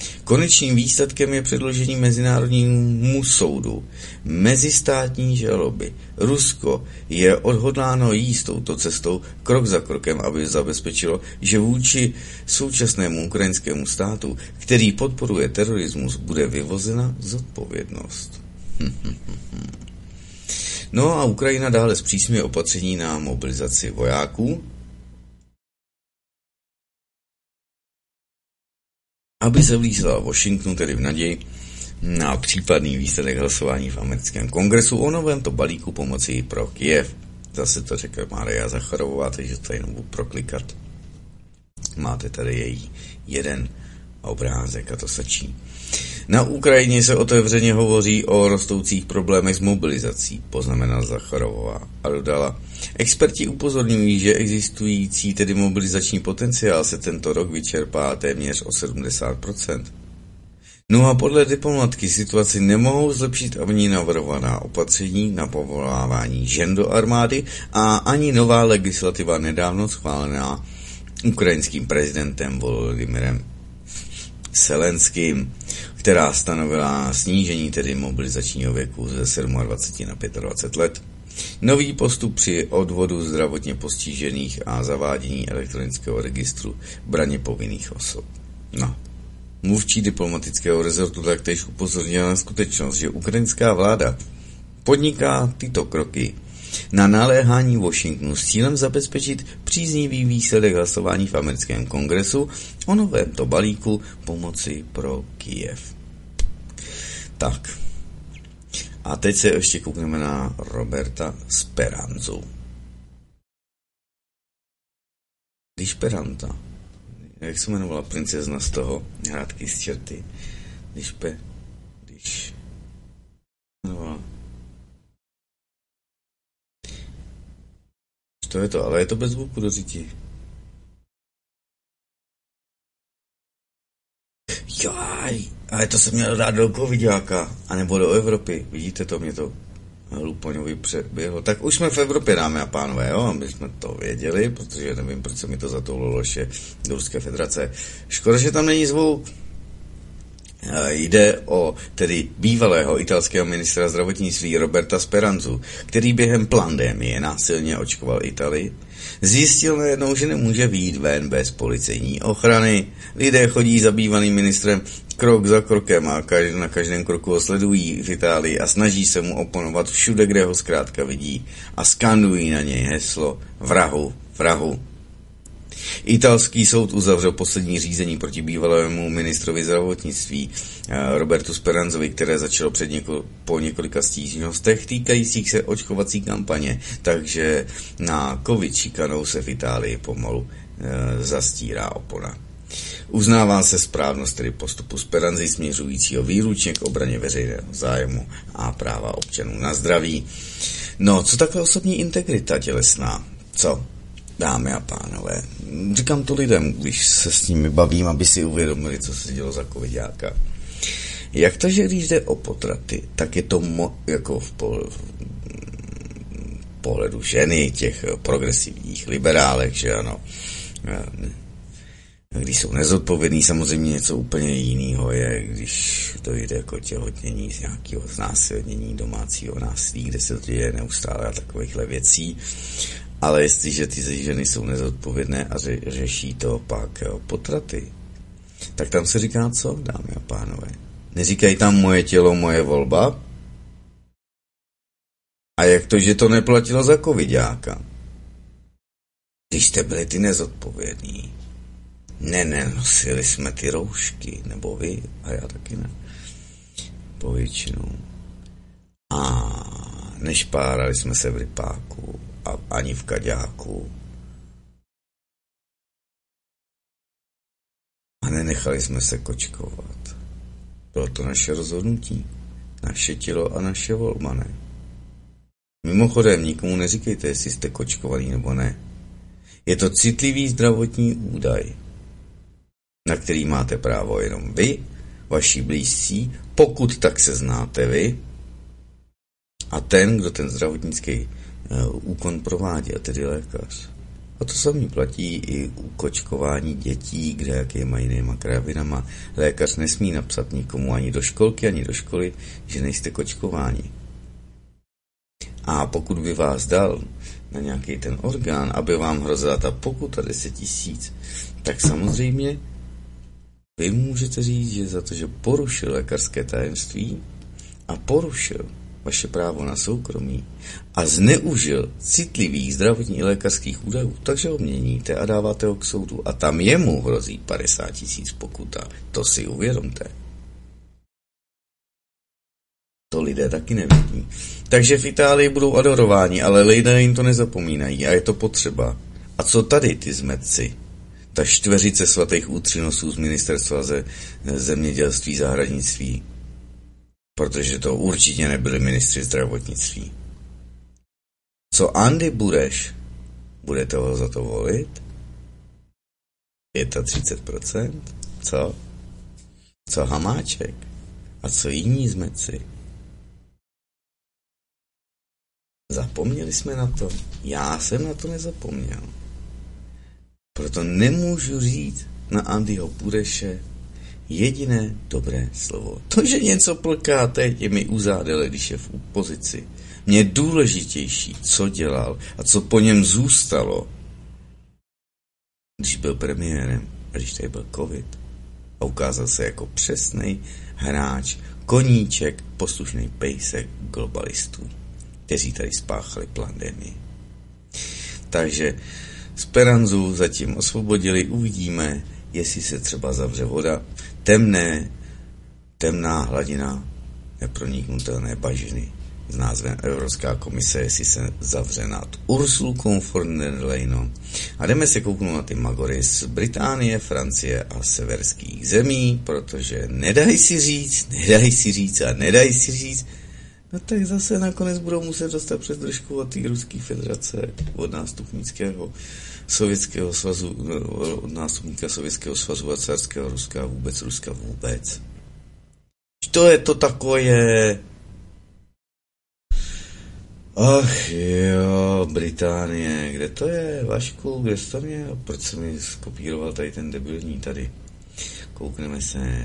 Konečným výsledkem je předložení Mezinárodnímu soudu mezistátní žaloby. Rusko je odhodláno jít touto cestou krok za krokem, aby zabezpečilo, že vůči současnému ukrajinskému státu, který podporuje terorismus, bude vyvozena zodpovědnost. No a Ukrajina dále zpřísňuje opatření na mobilizaci vojáků, aby se blížila Washingtonu, tedy v naději na případný výsledek hlasování v americkém kongresu o novém to balíku pomoci pro Kyjev. Zase to řekla Maria Zacharová, takže to jenom budu proklikat. Máte tady její jeden obrázek a to stačí. Na Ukrajině se otevřeně hovoří o rostoucích problémech s mobilizací, poznamenala Zacharová a dodala. Experti upozorňují, že existující tedy mobilizační potenciál se tento rok vyčerpá téměř o sedmdesát procent. No a podle diplomatky situaci nemohou zlepšit ani navrhovaná opatření na povolávání žen do armády a ani nová legislativa nedávno schválená ukrajinským prezidentem Volodymyrem Zelenským, která stanovila snížení tedy mobilizačního věku ze dvacet sedm na dvacet pět let. Nový postup při odvodu zdravotně postižených a zavádění elektronického registru braně povinných osob. No. Mluvčí diplomatického rezortu taktéž upozornila na skutečnost, že ukrajinská vláda podniká tyto kroky na naléhání Washingtonu s cílem zabezpečit příznivý výsledek hlasování v americkém kongresu o novém balíku pomoci pro Kyjev. Tak. A teď se ještě koukneme na Roberta Speranzu. Di Speranza. Jak se jmenovala princezna z toho Hrádky z čerty? Když pe... Když... jmenovala... To je to, ale je to bez zvuku do řiti. Jaj, ale to se mělo dát do covidáka, anebo do Evropy. Vidíte to, mě to Lupoňovi přeběhlo. Tak už jsme v Evropě, dámy a pánové, jo, aby jsme to věděli, protože nevím, proč se mi to zatoulilo ještě do Ruské federace. Škoda, že tam není zvuk. Jde o tedy bývalého italského ministra zdravotnictví Roberta Speranzu, který během pandemie násilně očkoval Italii. Zjistil najednou, že nemůže vyjít ven bez policejní ochrany. Lidé chodí za bývalým ministrem krok za krokem a na každém kroku ho sledují v Itálii a snaží se mu oponovat všude, kde ho zkrátka vidí a skandují na něj heslo vrahu, vrahu. Italský soud uzavřel poslední řízení proti bývalému ministrovi zdravotnictví Robertu Speranzovi, které začalo před něko, po několika stížnostech týkajících se očkovací kampaně, takže na covid šikanou se v Itálii pomalu e, zastírá opona. Uznává se správnost tedy postupu Speranzy směřujícího výlučně k obraně veřejného zájmu a práva občanů na zdraví. No, co takhle osobní integrita tělesná? Co? Dámy a pánové, říkám to lidem, když se s nimi bavím, aby si uvědomili, co se dělo za covidáka. Jak to, že když jde o potraty, tak je to mo- jako v, po- v pohledu ženy, těch progresivních liberálek, že ano. Když jsou nezodpovědní, samozřejmě něco úplně jiného je, když to jde jako těhotnění z nějakého znásilnění, domácího násilí, kde se to děje neustále a takovýchhle věcí. Ale jestliže ty ženy jsou nezodpovědné a ře- řeší to pak jo, potraty, tak tam se říká co, dámy a pánové? Neříkají tam moje tělo, moje volba? A jak to, že to neplatilo za covidáka? Když jste byli ty nezodpovědní. Ne, nenosili jsme ty roušky, nebo vy, a já taky ne. Povětšinou. A nešpárali jsme se v rypáku. A ani v kaďáku. A nenechali jsme se kočkovat. Bylo to naše rozhodnutí. Naše tělo a naše volba, ne? Mimochodem, nikomu neříkejte, jestli jste kočkovaný nebo ne. Je to citlivý zdravotní údaj, na který máte právo jenom vy, vaši blízcí, pokud tak se znáte vy, a ten, kdo ten zdravotnický úkon provádí, a tedy lékař. A to samý platí i u kočkování dětí, kde jaké mají jinýma kravinama. Lékař nesmí napsat nikomu ani do školky, ani do školy, že nejste kočkováni. A pokud by vás dal na nějaký ten orgán, aby vám hrozila ta pokuta deset tisíc, tak samozřejmě vy můžete říct, že za to, že porušil lékařské tajemství a porušil vaše právo na soukromí a zneužil citlivých zdravotních lékařských údajů, takže ho měníte a dáváte ho k soudu. A tam jemu hrozí padesát tisíc pokuta. To si uvědomte. To lidé taky nevidí. Takže v Itálii budou adorováni, ale lidé jim to nezapomínají a je to potřeba. A co tady ty zmetci? Ta čtveřice svatých útřinosů z ministerstva ze zemědělství, zahradnictví. Protože to určitě nebyli ministři zdravotnictví. Co Andy Bureš? Budete ho za to volit? třicet pět procent? Co? Co Hamáček? A co jiní zmetci? Zapomněli jsme na to? Já jsem na to nezapomněl. Proto nemůžu říct na Andyho Bureše jediné dobré slovo. To, že něco plká teď, je mi uzádele, když je v opozici. Mně je důležitější, co dělal a co po něm zůstalo, když byl premiérem a když tady byl covid. A ukázal se jako přesnej hráč, koníček, poslušný pejsek globalistů, kteří tady spáchali pandemii. Takže Speranzu zatím osvobodili, uvidíme, jestli se třeba zavře voda. Temné, temná hladina neproniknutelné bažiny s názvem Evropská komise, jestli se zavře nad Ursulkou von der Leyenem. A jdeme se kouknout na ty magory z Británie, Francie a severských zemí, protože nedají si říct, nedají si říct a nedají si říct, no tak zase nakonec budou muset dostat přes držku od té Ruské federace, od nástupnického Sovětského svazu, od nástupníka Sovětského svazu a carského Ruska, vůbec Ruska vůbec. To je to takové... Ach jo, Británie, kde to je, Vašku, kde to je? Proč se mi skopíroval tady ten debilní tady? Koukneme se.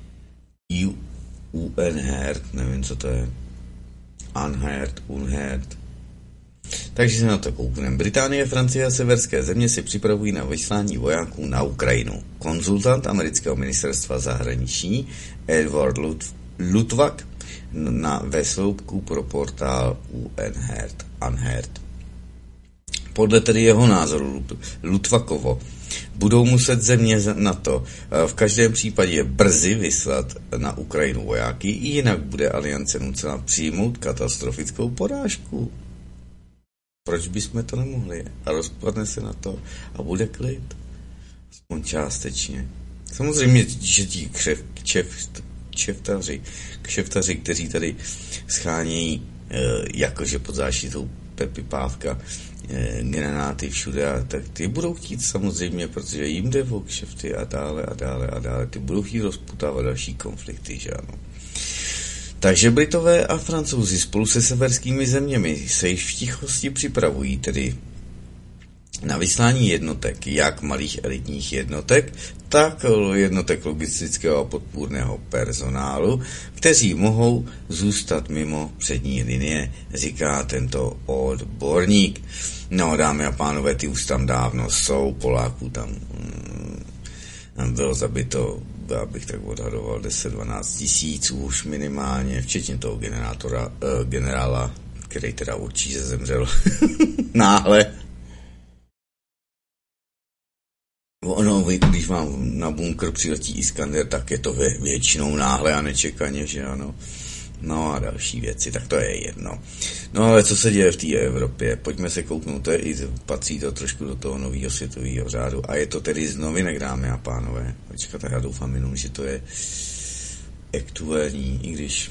Unheard, nevím, co to je. Unheard, unheard. Takže se na to koukneme. Británie, Francie a severské země si připravují na vyslání vojáků na Ukrajinu. Konzultant amerického ministerstva zahraničí Edward Lut- Lutvak na ve sloupku pro portál Unheard. Unheard. Podle tedy jeho názoru Lutvakovo budou muset země na to v každém případě brzy vyslat na Ukrajinu vojáky, jinak bude aliance nucena přijmout katastrofickou porážku. Proč bychom to nemohli? A rozpadne se na to a bude klid. Aspoň částečně. Samozřejmě, že ti křev, křev, kšeftaři, kšeftaři, kteří tady schánějí e, jakože pod záštitou Pepy Pávka e, granáty všude, a tak ty budou chtít samozřejmě, protože jim jde o kšefty a dále a dále a dále. Ty budou chtít rozputávat další konflikty, že ano. Takže Britové a Francouzi spolu se severskými zeměmi se již v tichosti připravují tedy na vyslání jednotek, jak malých elitních jednotek, tak jednotek logistického a podpůrného personálu, kteří mohou zůstat mimo přední linie, říká tento odborník. No, dámy a pánové, ty už tam dávno jsou, Poláků tam mm, bylo zabito, já bych tak odhadoval deset dvanáct tisíc už minimálně, včetně toho generátora, uh, generála, který teda určitě zemřel náhle. Ono, když vám na bunkr přiletí Iskander, tak je to většinou náhle a nečekaně, že ano. No a další věci, tak to je jedno. No ale co se děje v té Evropě? Pojďme se kouknout, to je i, patří to trošku do toho nového světového řádu. A je to tedy z novinek, dámy a pánové. Počkat, já doufám jenom, že to je aktuální, i když...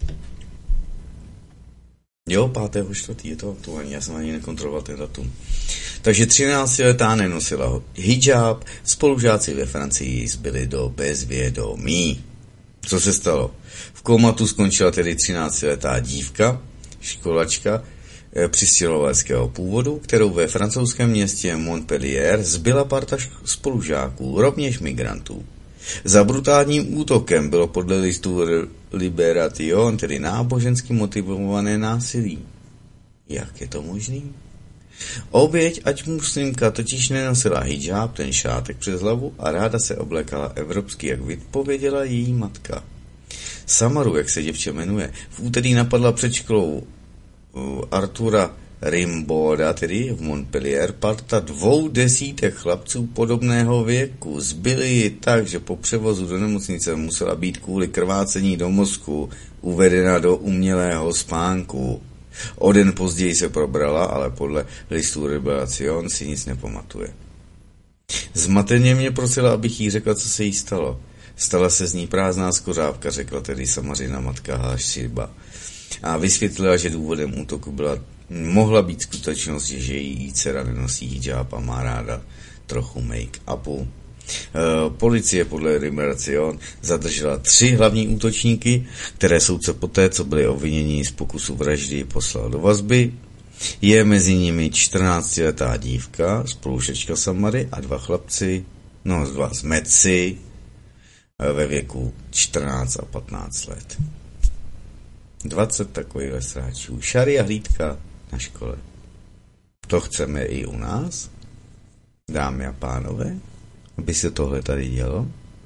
Jo, pátého čtvrtého je to aktuální, já jsem ani nekontroloval ten datum. Takže třináctiletá nenosila hijab, spolužáci ve Francii zbyli do bezvědomí. Co se stalo? V komatu skončila tedy třináctiletá dívka, školačka, přistěhovaleckého původu, kterou ve francouzském městě Montpellier zbyla parta spolužáků, rovněž migrantů. Za brutálním útokem bylo podle listu Libération, tedy nábožensky motivované násilí. Jak je to možný? Oběť, ať muslimka, totiž nenosila hijab, ten šátek přes hlavu, a ráda se oblékala evropsky, jak vypověděla její matka. Samaru, jak se děvče jmenuje, v úterý napadla před školou Artura Rimbauda, tedy v Montpellier, parta dvou desítek chlapců podobného věku. Zbyli ji tak, že po převozu do nemocnice musela být kvůli krvácení do mozku uvedena do umělého spánku. O den později se probrala, ale podle listu Libération si nic nepamatuje. Zmateně mě prosila, abych jí řekla, co se jí stalo. Stala se z ní prázdná skořávka, řekla tedy Samařina matka Hašiba. A vysvětlila, že důvodem útoku byla, mohla být skutečnost, že její dcera nenosí hijab a má ráda trochu make-upu. E, policie podle Libération zadržela tři hlavní útočníky, které soudce poté, co byli obviněni z pokusu vraždy, poslal do vazby. Je mezi nimi čtrnáctiletá dívka, spolužečka Samary, a dva chlapci, no dva zmetci, ve věku čtrnáct a patnáct let. dvacet takových sráčů. Šary a hlídka na škole. To chceme i u nás, dámy a pánové, aby se tohle tady dělo.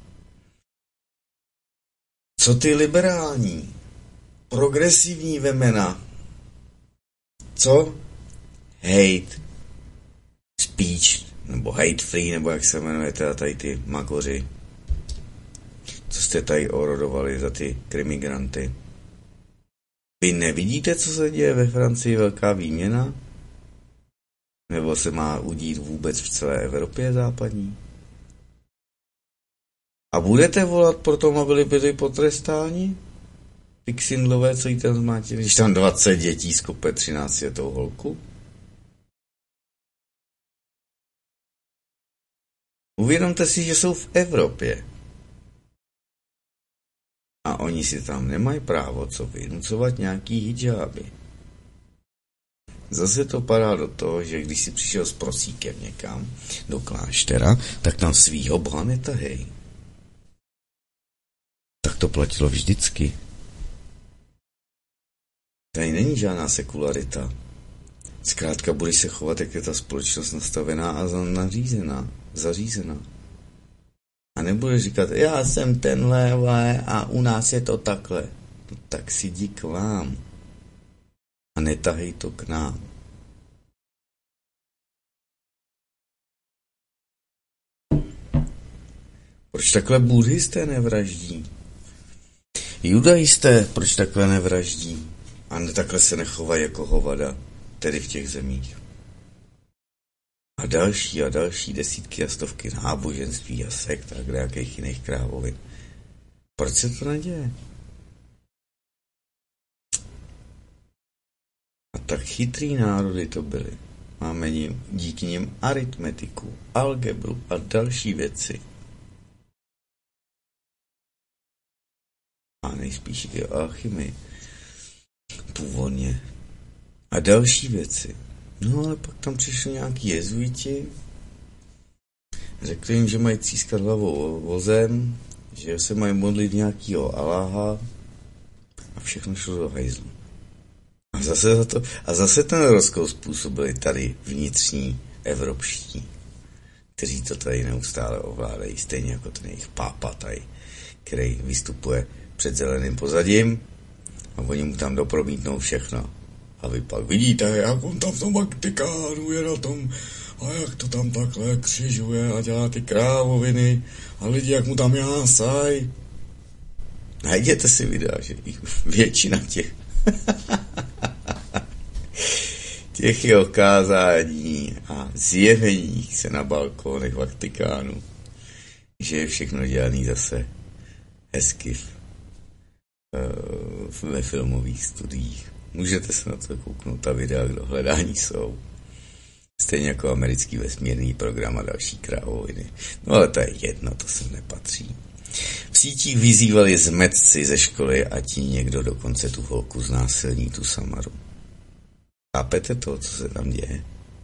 Co ty liberální, progresivní vemena? Co? Hate speech, nebo hate free, nebo jak se jmenujete, tady ty magoři. Co jste tady orodovali za ty krimigranty? Vy nevidíte, co se děje ve Francii, velká výměna? Nebo se má udít vůbec v celé Evropě západní? A budete volat pro tom, aby byli potrestáni? Ty ksindlové, co jí tam zmátili? Když tam dvacet dětí skope třináctiletou holku? Uvědomte si, že jsou v Evropě. A oni si tam nemají právo, co vynucovat nějaký hijáby. Zase to padá do toho, že když si přišel s prosíkem někam do kláštera, tak tam svýho boha netahej. Tak to platilo vždycky. Tady není žádná sekularita. Zkrátka budeš se chovat, jak je ta společnost nastavená a nařízená, zařízená. A nebudeš říkat, já jsem tenhle a u nás je to takhle. No tak si jdi k vám. A netahej to k nám. Proč takhle buddhisté nevraždí? Judaisté, proč takhle nevraždí? A ne takhle se nechovají jako hovada, tedy v těch zemích. A další a další desítky a stovky náboženství a sekt a nějakých jiných krávovin. Proč se to neděje? A tak chytrý národy to byly. Máme ním, díky nim aritmetiku, algebru a další věci. A nejspíš i alchymii. Původně. A další věci. No ale pak tam přišli nějaký jezuiti, řekli jim, že mají třískat hlavou vozem, že se mají modlit nějakýho Aláha a všechno šlo do hajzlu. A zase, za to, a zase ten rozkol způsobili tady vnitřní evropští, kteří to tady neustále ovládají, stejně jako ten jejich pápa tady, který vystupuje před zeleným pozadím a oni mu tam dopromítnou všechno. A vy pak vidíte, jak on tam v tom Vatikánu je na tom a jak to tam takhle křižuje a dělá ty krávoviny a lidi, jak mu tam jásaj. Najděte si videa, že většina těch těch jeho kázání a zjevení se na balkónech Vatikánu, že je všechno dělaný zase hezky ve filmových studiích. Můžete se na to kouknout, ta videa k dohledání jsou. Stejně jako americký vesmírný program a další krávoviny. No ale to je jedno, to sem nepatří. V sítích vyzývali zmetci ze školy a ti někdo dokonce tu holku znásilní, tu Samaru. Chápete to, co se tam děje?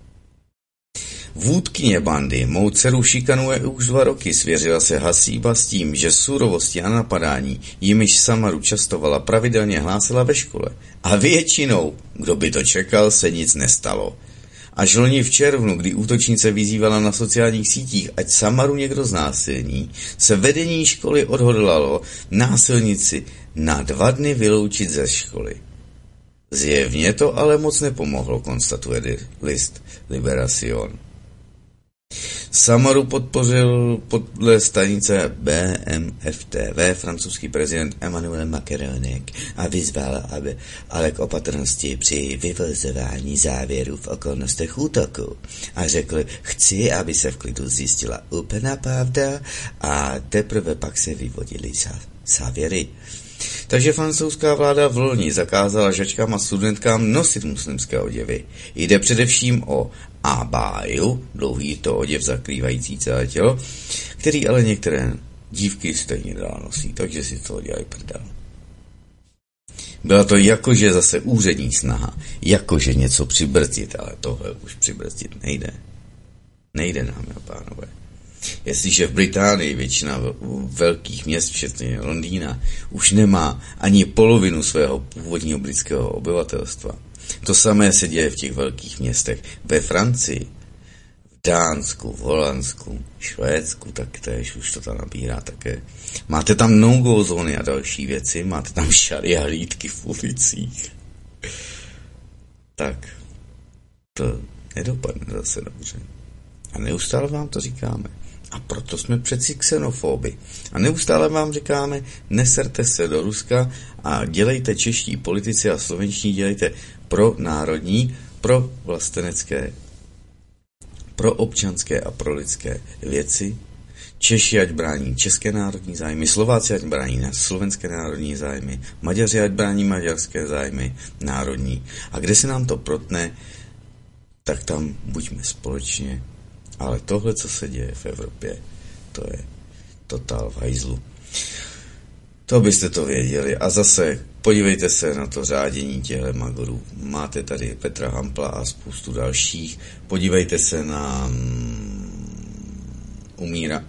Vůdkyně bandy mou dceru šikanuje už dva roky, svěřila se Hasíba s tím, že surovosti a napadání, jimiž Samaru častovala, pravidelně hlásila ve škole. A většinou, kdo by to čekal, se nic nestalo. Až loni v červnu, kdy útočnice vyzývala na sociálních sítích, ať Samaru někdo znásilní, se vedení školy odhodlalo násilnici na dva dny vyloučit ze školy. Zjevně to ale moc nepomohlo, konstatuje list Liberación. Samaru podpořil podle stanice B M F T V francouzský prezident Emmanuel Macron a vyzval, aby ale k opatrnosti při vyvozování závěrů v okolnostech útoku. A řekl, chci, aby se v klidu zjistila úplná pravda a teprve pak se vyvodily závěry. Takže francouzská vláda v loni zakázala žačkám a studentkám nosit muslimské oděvy. Jde především o abáju, dlouhý to oděv zakrývající celé tělo, který ale některé dívky stejně dál nosí, takže si to dělají prdel. Byla to jakože zase úřední snaha, jakože něco přibrzdit, ale tohle už přibrzdit nejde. Nejde, dámy a pánové. Jestliže v Británii většina velkých měst, včetně Londýna, už nemá ani polovinu svého původního britského obyvatelstva. To samé se děje v těch velkých městech. Ve Francii, v Dánsku, v Holandsku, Švédsku, tak též už to tam nabírá také. Máte tam no-go zóny a další věci, máte tam šaria hlídky v ulicích. Tak, to nedopadne zase dobře. A neustále vám to říkáme. A proto jsme přeci xenofoby. A neustále vám říkáme, neserte se do Ruska a dělejte čeští politici a slovenští, dělejte pro národní, pro vlastenecké, pro občanské a pro lidské věci. Češi ať brání české národní zájmy, Slováci ať brání slovenské národní zájmy, Maďaři ať brání maďarské zájmy národní. A kde se nám to protne, tak tam buďme společně. Ale tohle, co se děje v Evropě, to je totál v hajzlu. To byste to věděli. A zase podívejte se na to řádění těchto magorů. Máte tady Petra Hampla a spoustu dalších. Podívejte se na um, Umíra.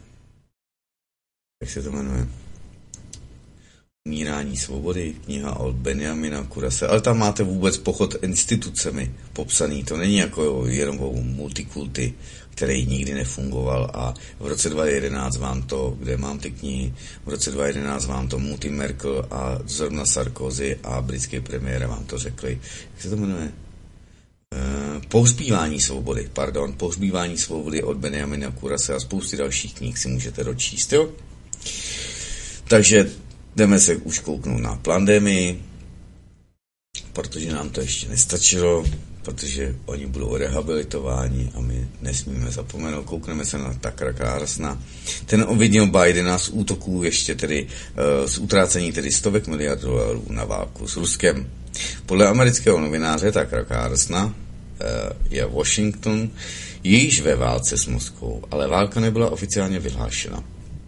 Jak se to jmenuje? Umírání svobody, kniha od Benjamina Kurase, ale tam máte vůbec pochod institucemi popsaný, to není jako jenom o multikulty, který nikdy nefungoval a v roce dva tisíce jedenáct vám to, kde mám ty knihy, v roce dva tisíce jedenáct vám to Multi Merkel a zrovna Sarkozy a britský premiér vám to řekli. Jak se to jmenuje? Uh, Pohřbívání svobody, pardon, Pohřbívání svobody od Benjamina Kurase a spousty dalších knih si můžete dočíst, jo? Takže jdeme se už kouknout na pandemii, protože nám to ještě nestačilo, protože oni budou rehabilitováni a my nesmíme zapomenout. Koukneme se na Tuckera Carlsona. Ten obvinil Bidena z útoků ještě tedy, z utrácení tedy stovek miliard dolarů na válku s Ruskem. Podle amerického novináře Tuckera Carlsona je Washington již ve válce s Moskvou, ale válka nebyla oficiálně vyhlášena.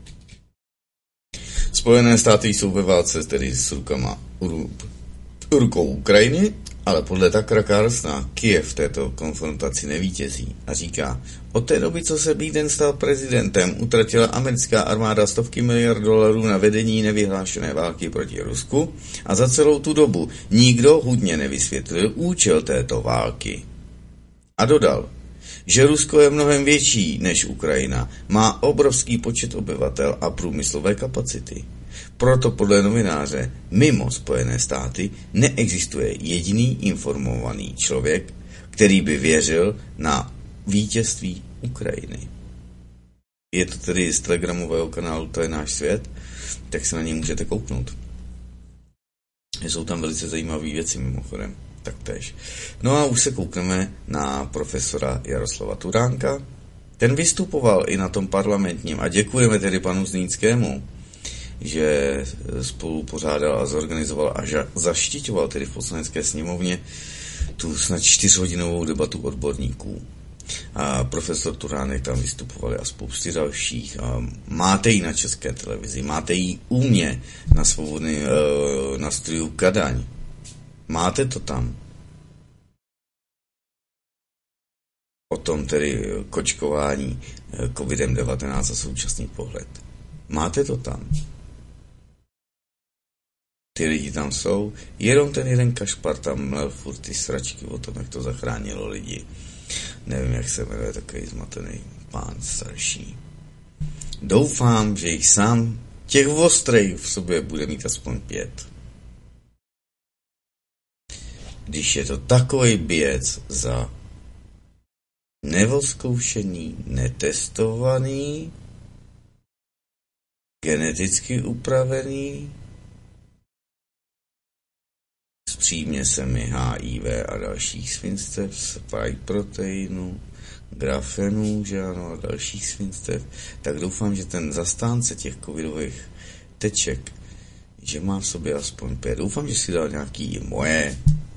Spojené státy jsou ve válce tedy s rukama, rukou Ukrajiny, ale podle Tuckera Carlsona Kyjev v této konfrontaci nevítězí a říká, od té doby, co se Biden stal prezidentem, utratila americká armáda stovky miliard dolarů na vedení nevyhlášené války proti Rusku a za celou tu dobu nikdo hudně nevysvětlil účel této války. A dodal, že Rusko je mnohem větší než Ukrajina, má obrovský počet obyvatel a průmyslové kapacity. Proto podle novináře mimo Spojené státy neexistuje jediný informovaný člověk, který by věřil na vítězství Ukrajiny. Je to tedy z telegramového kanálu To je náš svět, tak se na něj můžete kouknout. Jsou tam velice zajímavé věci mimochodem. Taktéž. No a už se koukneme na profesora Jaroslava Turánka. Ten vystupoval i na tom parlamentním a děkujeme tedy panu Zlínskému, že spolu pořádal a zorganizoval a zaštiťoval tedy v poslanecké sněmovně tu snad čtyřhodinovou debatu odborníků. A profesor Turánek tam vystupovali a spousty dalších. A máte ji na České televizi, máte ji u mě na svobodný, na studiu Kadaň. Máte to tam. o tom tedy kočkování kovidem devatenáct a současný pohled. Máte to tam. Ty lidi tam jsou, jenom ten jeden kašpar tam měl furt ty sračky o tom, jak to zachránilo lidi. Nevím, jak se jmenuje takový zmatený pán starší. Doufám, že jich sám těch ostrej v sobě bude mít aspoň pět. Když je to takový běc za neozkoušený, netestovaný, geneticky upravený, zpřímě se mi H I V a dalších svinstev, spike proteinu, grafenů, že ano, a dalších svinstev, tak doufám, že ten zastánce těch covidových teček, že má v sobě aspoň pět. Doufám, že si dal nějaký moje,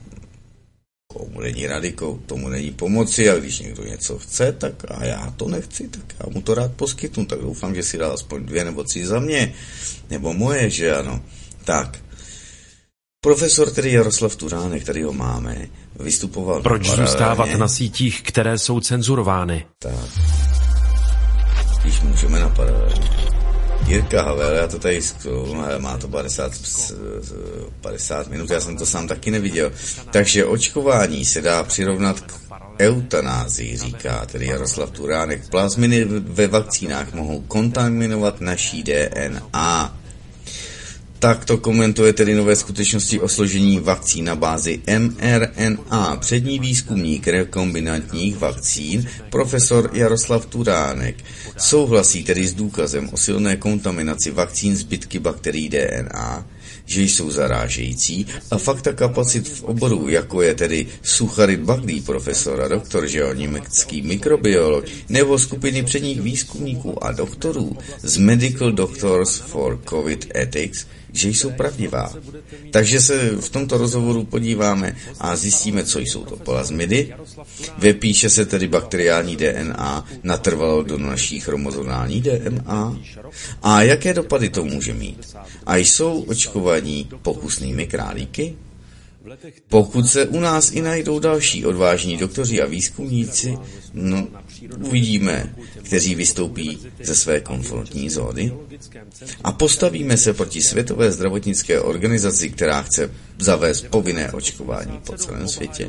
komu není radikou, tomu není pomoci, a když někdo něco chce, tak a já to nechci, tak já mu to rád poskytnu, tak doufám, že si dal aspoň dvě nebo tři za mě, nebo moje, že ano. Tak, profesor tedy Jaroslav Turánek, tady ho máme, vystupoval... Proč zůstávat na sítích, které jsou cenzurovány? Tak, když můžeme na paralelně. Jirka Havel, já to tady zkoumal, má to padesát, padesát minut, já jsem to sám taky neviděl. Takže očkování se dá přirovnat k eutanázii, říká tedy Jaroslav Turánek. Plazminy ve vakcínách mohou kontaminovat naší D N A. Tak to komentuje tedy nové skutečnosti o složení vakcín na bázi M R N A. Přední výzkumník rekombinantních vakcín, profesor Jaroslav Turánek, souhlasí tedy s důkazem o silné kontaminaci vakcín zbytky bakterií D N A, že jsou zarážející, a fakta kapacit v oboru, jako je tedy Sucharit Bagdí, profesor a doktor, že jo, německý mikrobiolog, nebo skupiny předních výzkumníků a doktorů z Medical Doctors for COVID Ethics, že jsou pravdivá. Takže se v tomto rozhovoru podíváme a zjistíme, co jsou to plazmidy. Vypíše se tedy bakteriální D N A natrvalo do naší chromozomální D N A. A jaké dopady to může mít? A jsou očkovaní pokusnými králíky? Pokud se u nás i najdou další odvážní doktoři a výzkumníci, no, uvidíme, kteří vystoupí ze své komfortní zóny a postavíme se proti Světové zdravotnické organizaci, která chce zavést povinné očkování po celém světě.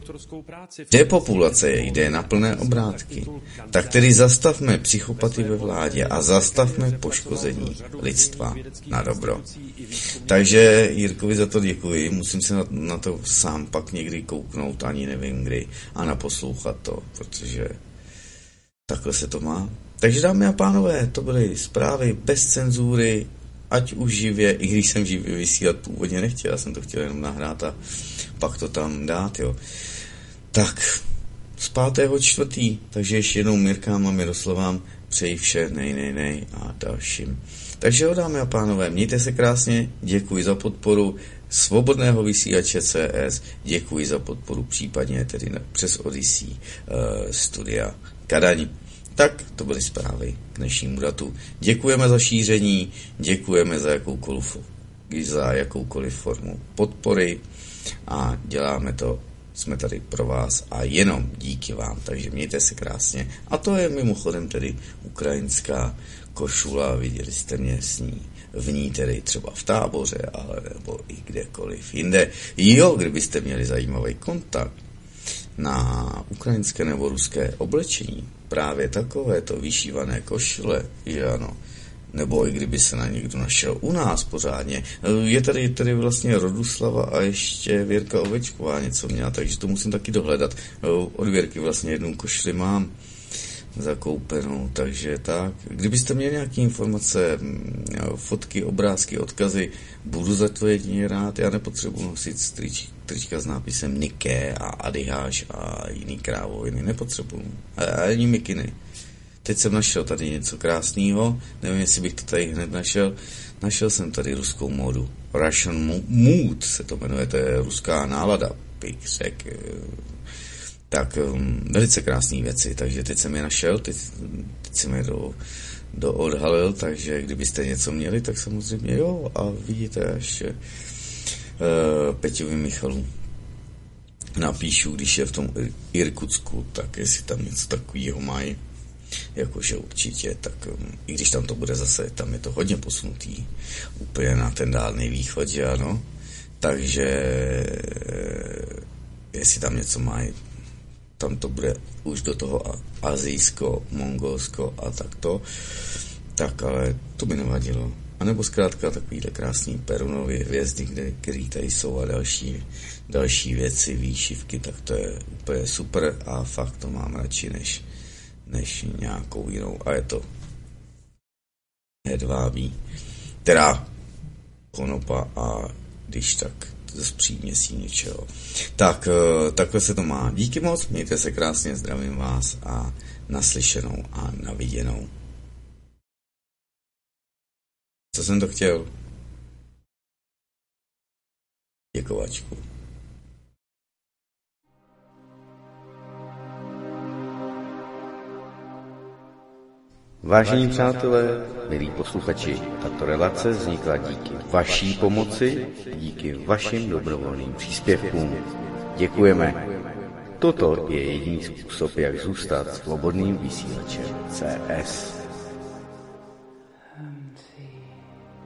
Depopulace jde na plné obrátky, tak tedy zastavme psychopaty ve vládě a zastavme poškození lidstva na dobro. Takže Jirkovi za to děkuji, musím se na, na to sám pak někdy kouknout, ani nevím kdy, a naposlouchat to, protože takhle se to má. Takže dámy a pánové, to byly zprávy bez cenzury, ať už živě, i když jsem živě vysílat původně nechtěl, já jsem to chtěl jenom nahrát a pak to tam dát, jo. Tak, z pátého čtvrtý, takže ještě jednou Mirkám a Miroslavám přeji vše nej, nej, nej a dalším. Takže jo, dámy a pánové, mějte se krásně, děkuji za podporu Svobodného vysílače C S, děkuji za podporu případně tedy přes Odyssey uh, studia Kadaň. Tak, to byly zprávy k dnešnímu datu. Děkujeme za šíření, děkujeme za jakoukoliv, za jakoukoliv formu podpory a děláme to, jsme tady pro vás a jenom díky vám, takže mějte se krásně. A to je mimochodem tedy ukrajinská košula, viděli jste mě s ní, v ní tedy třeba v Táboře, ale nebo i kdekoliv jinde. Jo, kdybyste měli zajímavý kontakt na ukrajinské nebo ruské oblečení, právě takové to vyšívané košile, že ano, nebo i kdyby se na někdo našel u nás pořádně. Je tady, tady vlastně Roduslava a ještě Věrka Ovečková něco měla, takže to musím taky dohledat. Od Věrky vlastně jednu košli mám zakoupenou, takže tak. Kdybyste měli nějaké informace, fotky, obrázky, odkazy, budu za to jedině rád. Já nepotřebuji nosit strič, trička s nápisem Nike a Adiháš a jiný krávoviny, nepotřebuji. A ani mikiny. Teď jsem našel tady něco krásného, nevím, jestli bych to tady hned našel. Našel jsem tady ruskou módu. Russian Mood se to jmenuje, to je ruská nálada, bych řekl. Tak um, velice krásné věci, takže teď jsem je našel, teď, teď jsem je do, do odhalil, takže kdybyste něco měli, tak samozřejmě jo, a vidíte ještě uh, Peťovi Michalu. napíšu, když je v tom Irkutsku, tak jestli tam něco takového mají, jakože určitě, tak i když tam to bude zase, tam je to hodně posunutý, úplně na ten dálný východ, že ano, takže jestli tam něco mají, tam to bude už do toho azijsko, mongolsko a takto, tak ale to by nevadilo. A nebo zkrátka takovýhle krásný perunový hvězdy, kde, který tady jsou a další, další věci, výšivky, tak to je úplně super a fakt to mám radši než, než nějakou jinou. A je to hedvábí, teda konopa a když tak z příměsí něčeho. Tak, takhle se to má. Díky moc, mějte se krásně, zdravím vás a naslyšenou a naviděnou. Co jsem to chtěl? Děkovačku. Vážení přátelé, milí posluchači, tato relace vznikla díky vaší pomoci, díky vašim dobrovolným příspěvkům. Děkujeme. Toto je jediný způsob, jak zůstat svobodným vysílačem C S.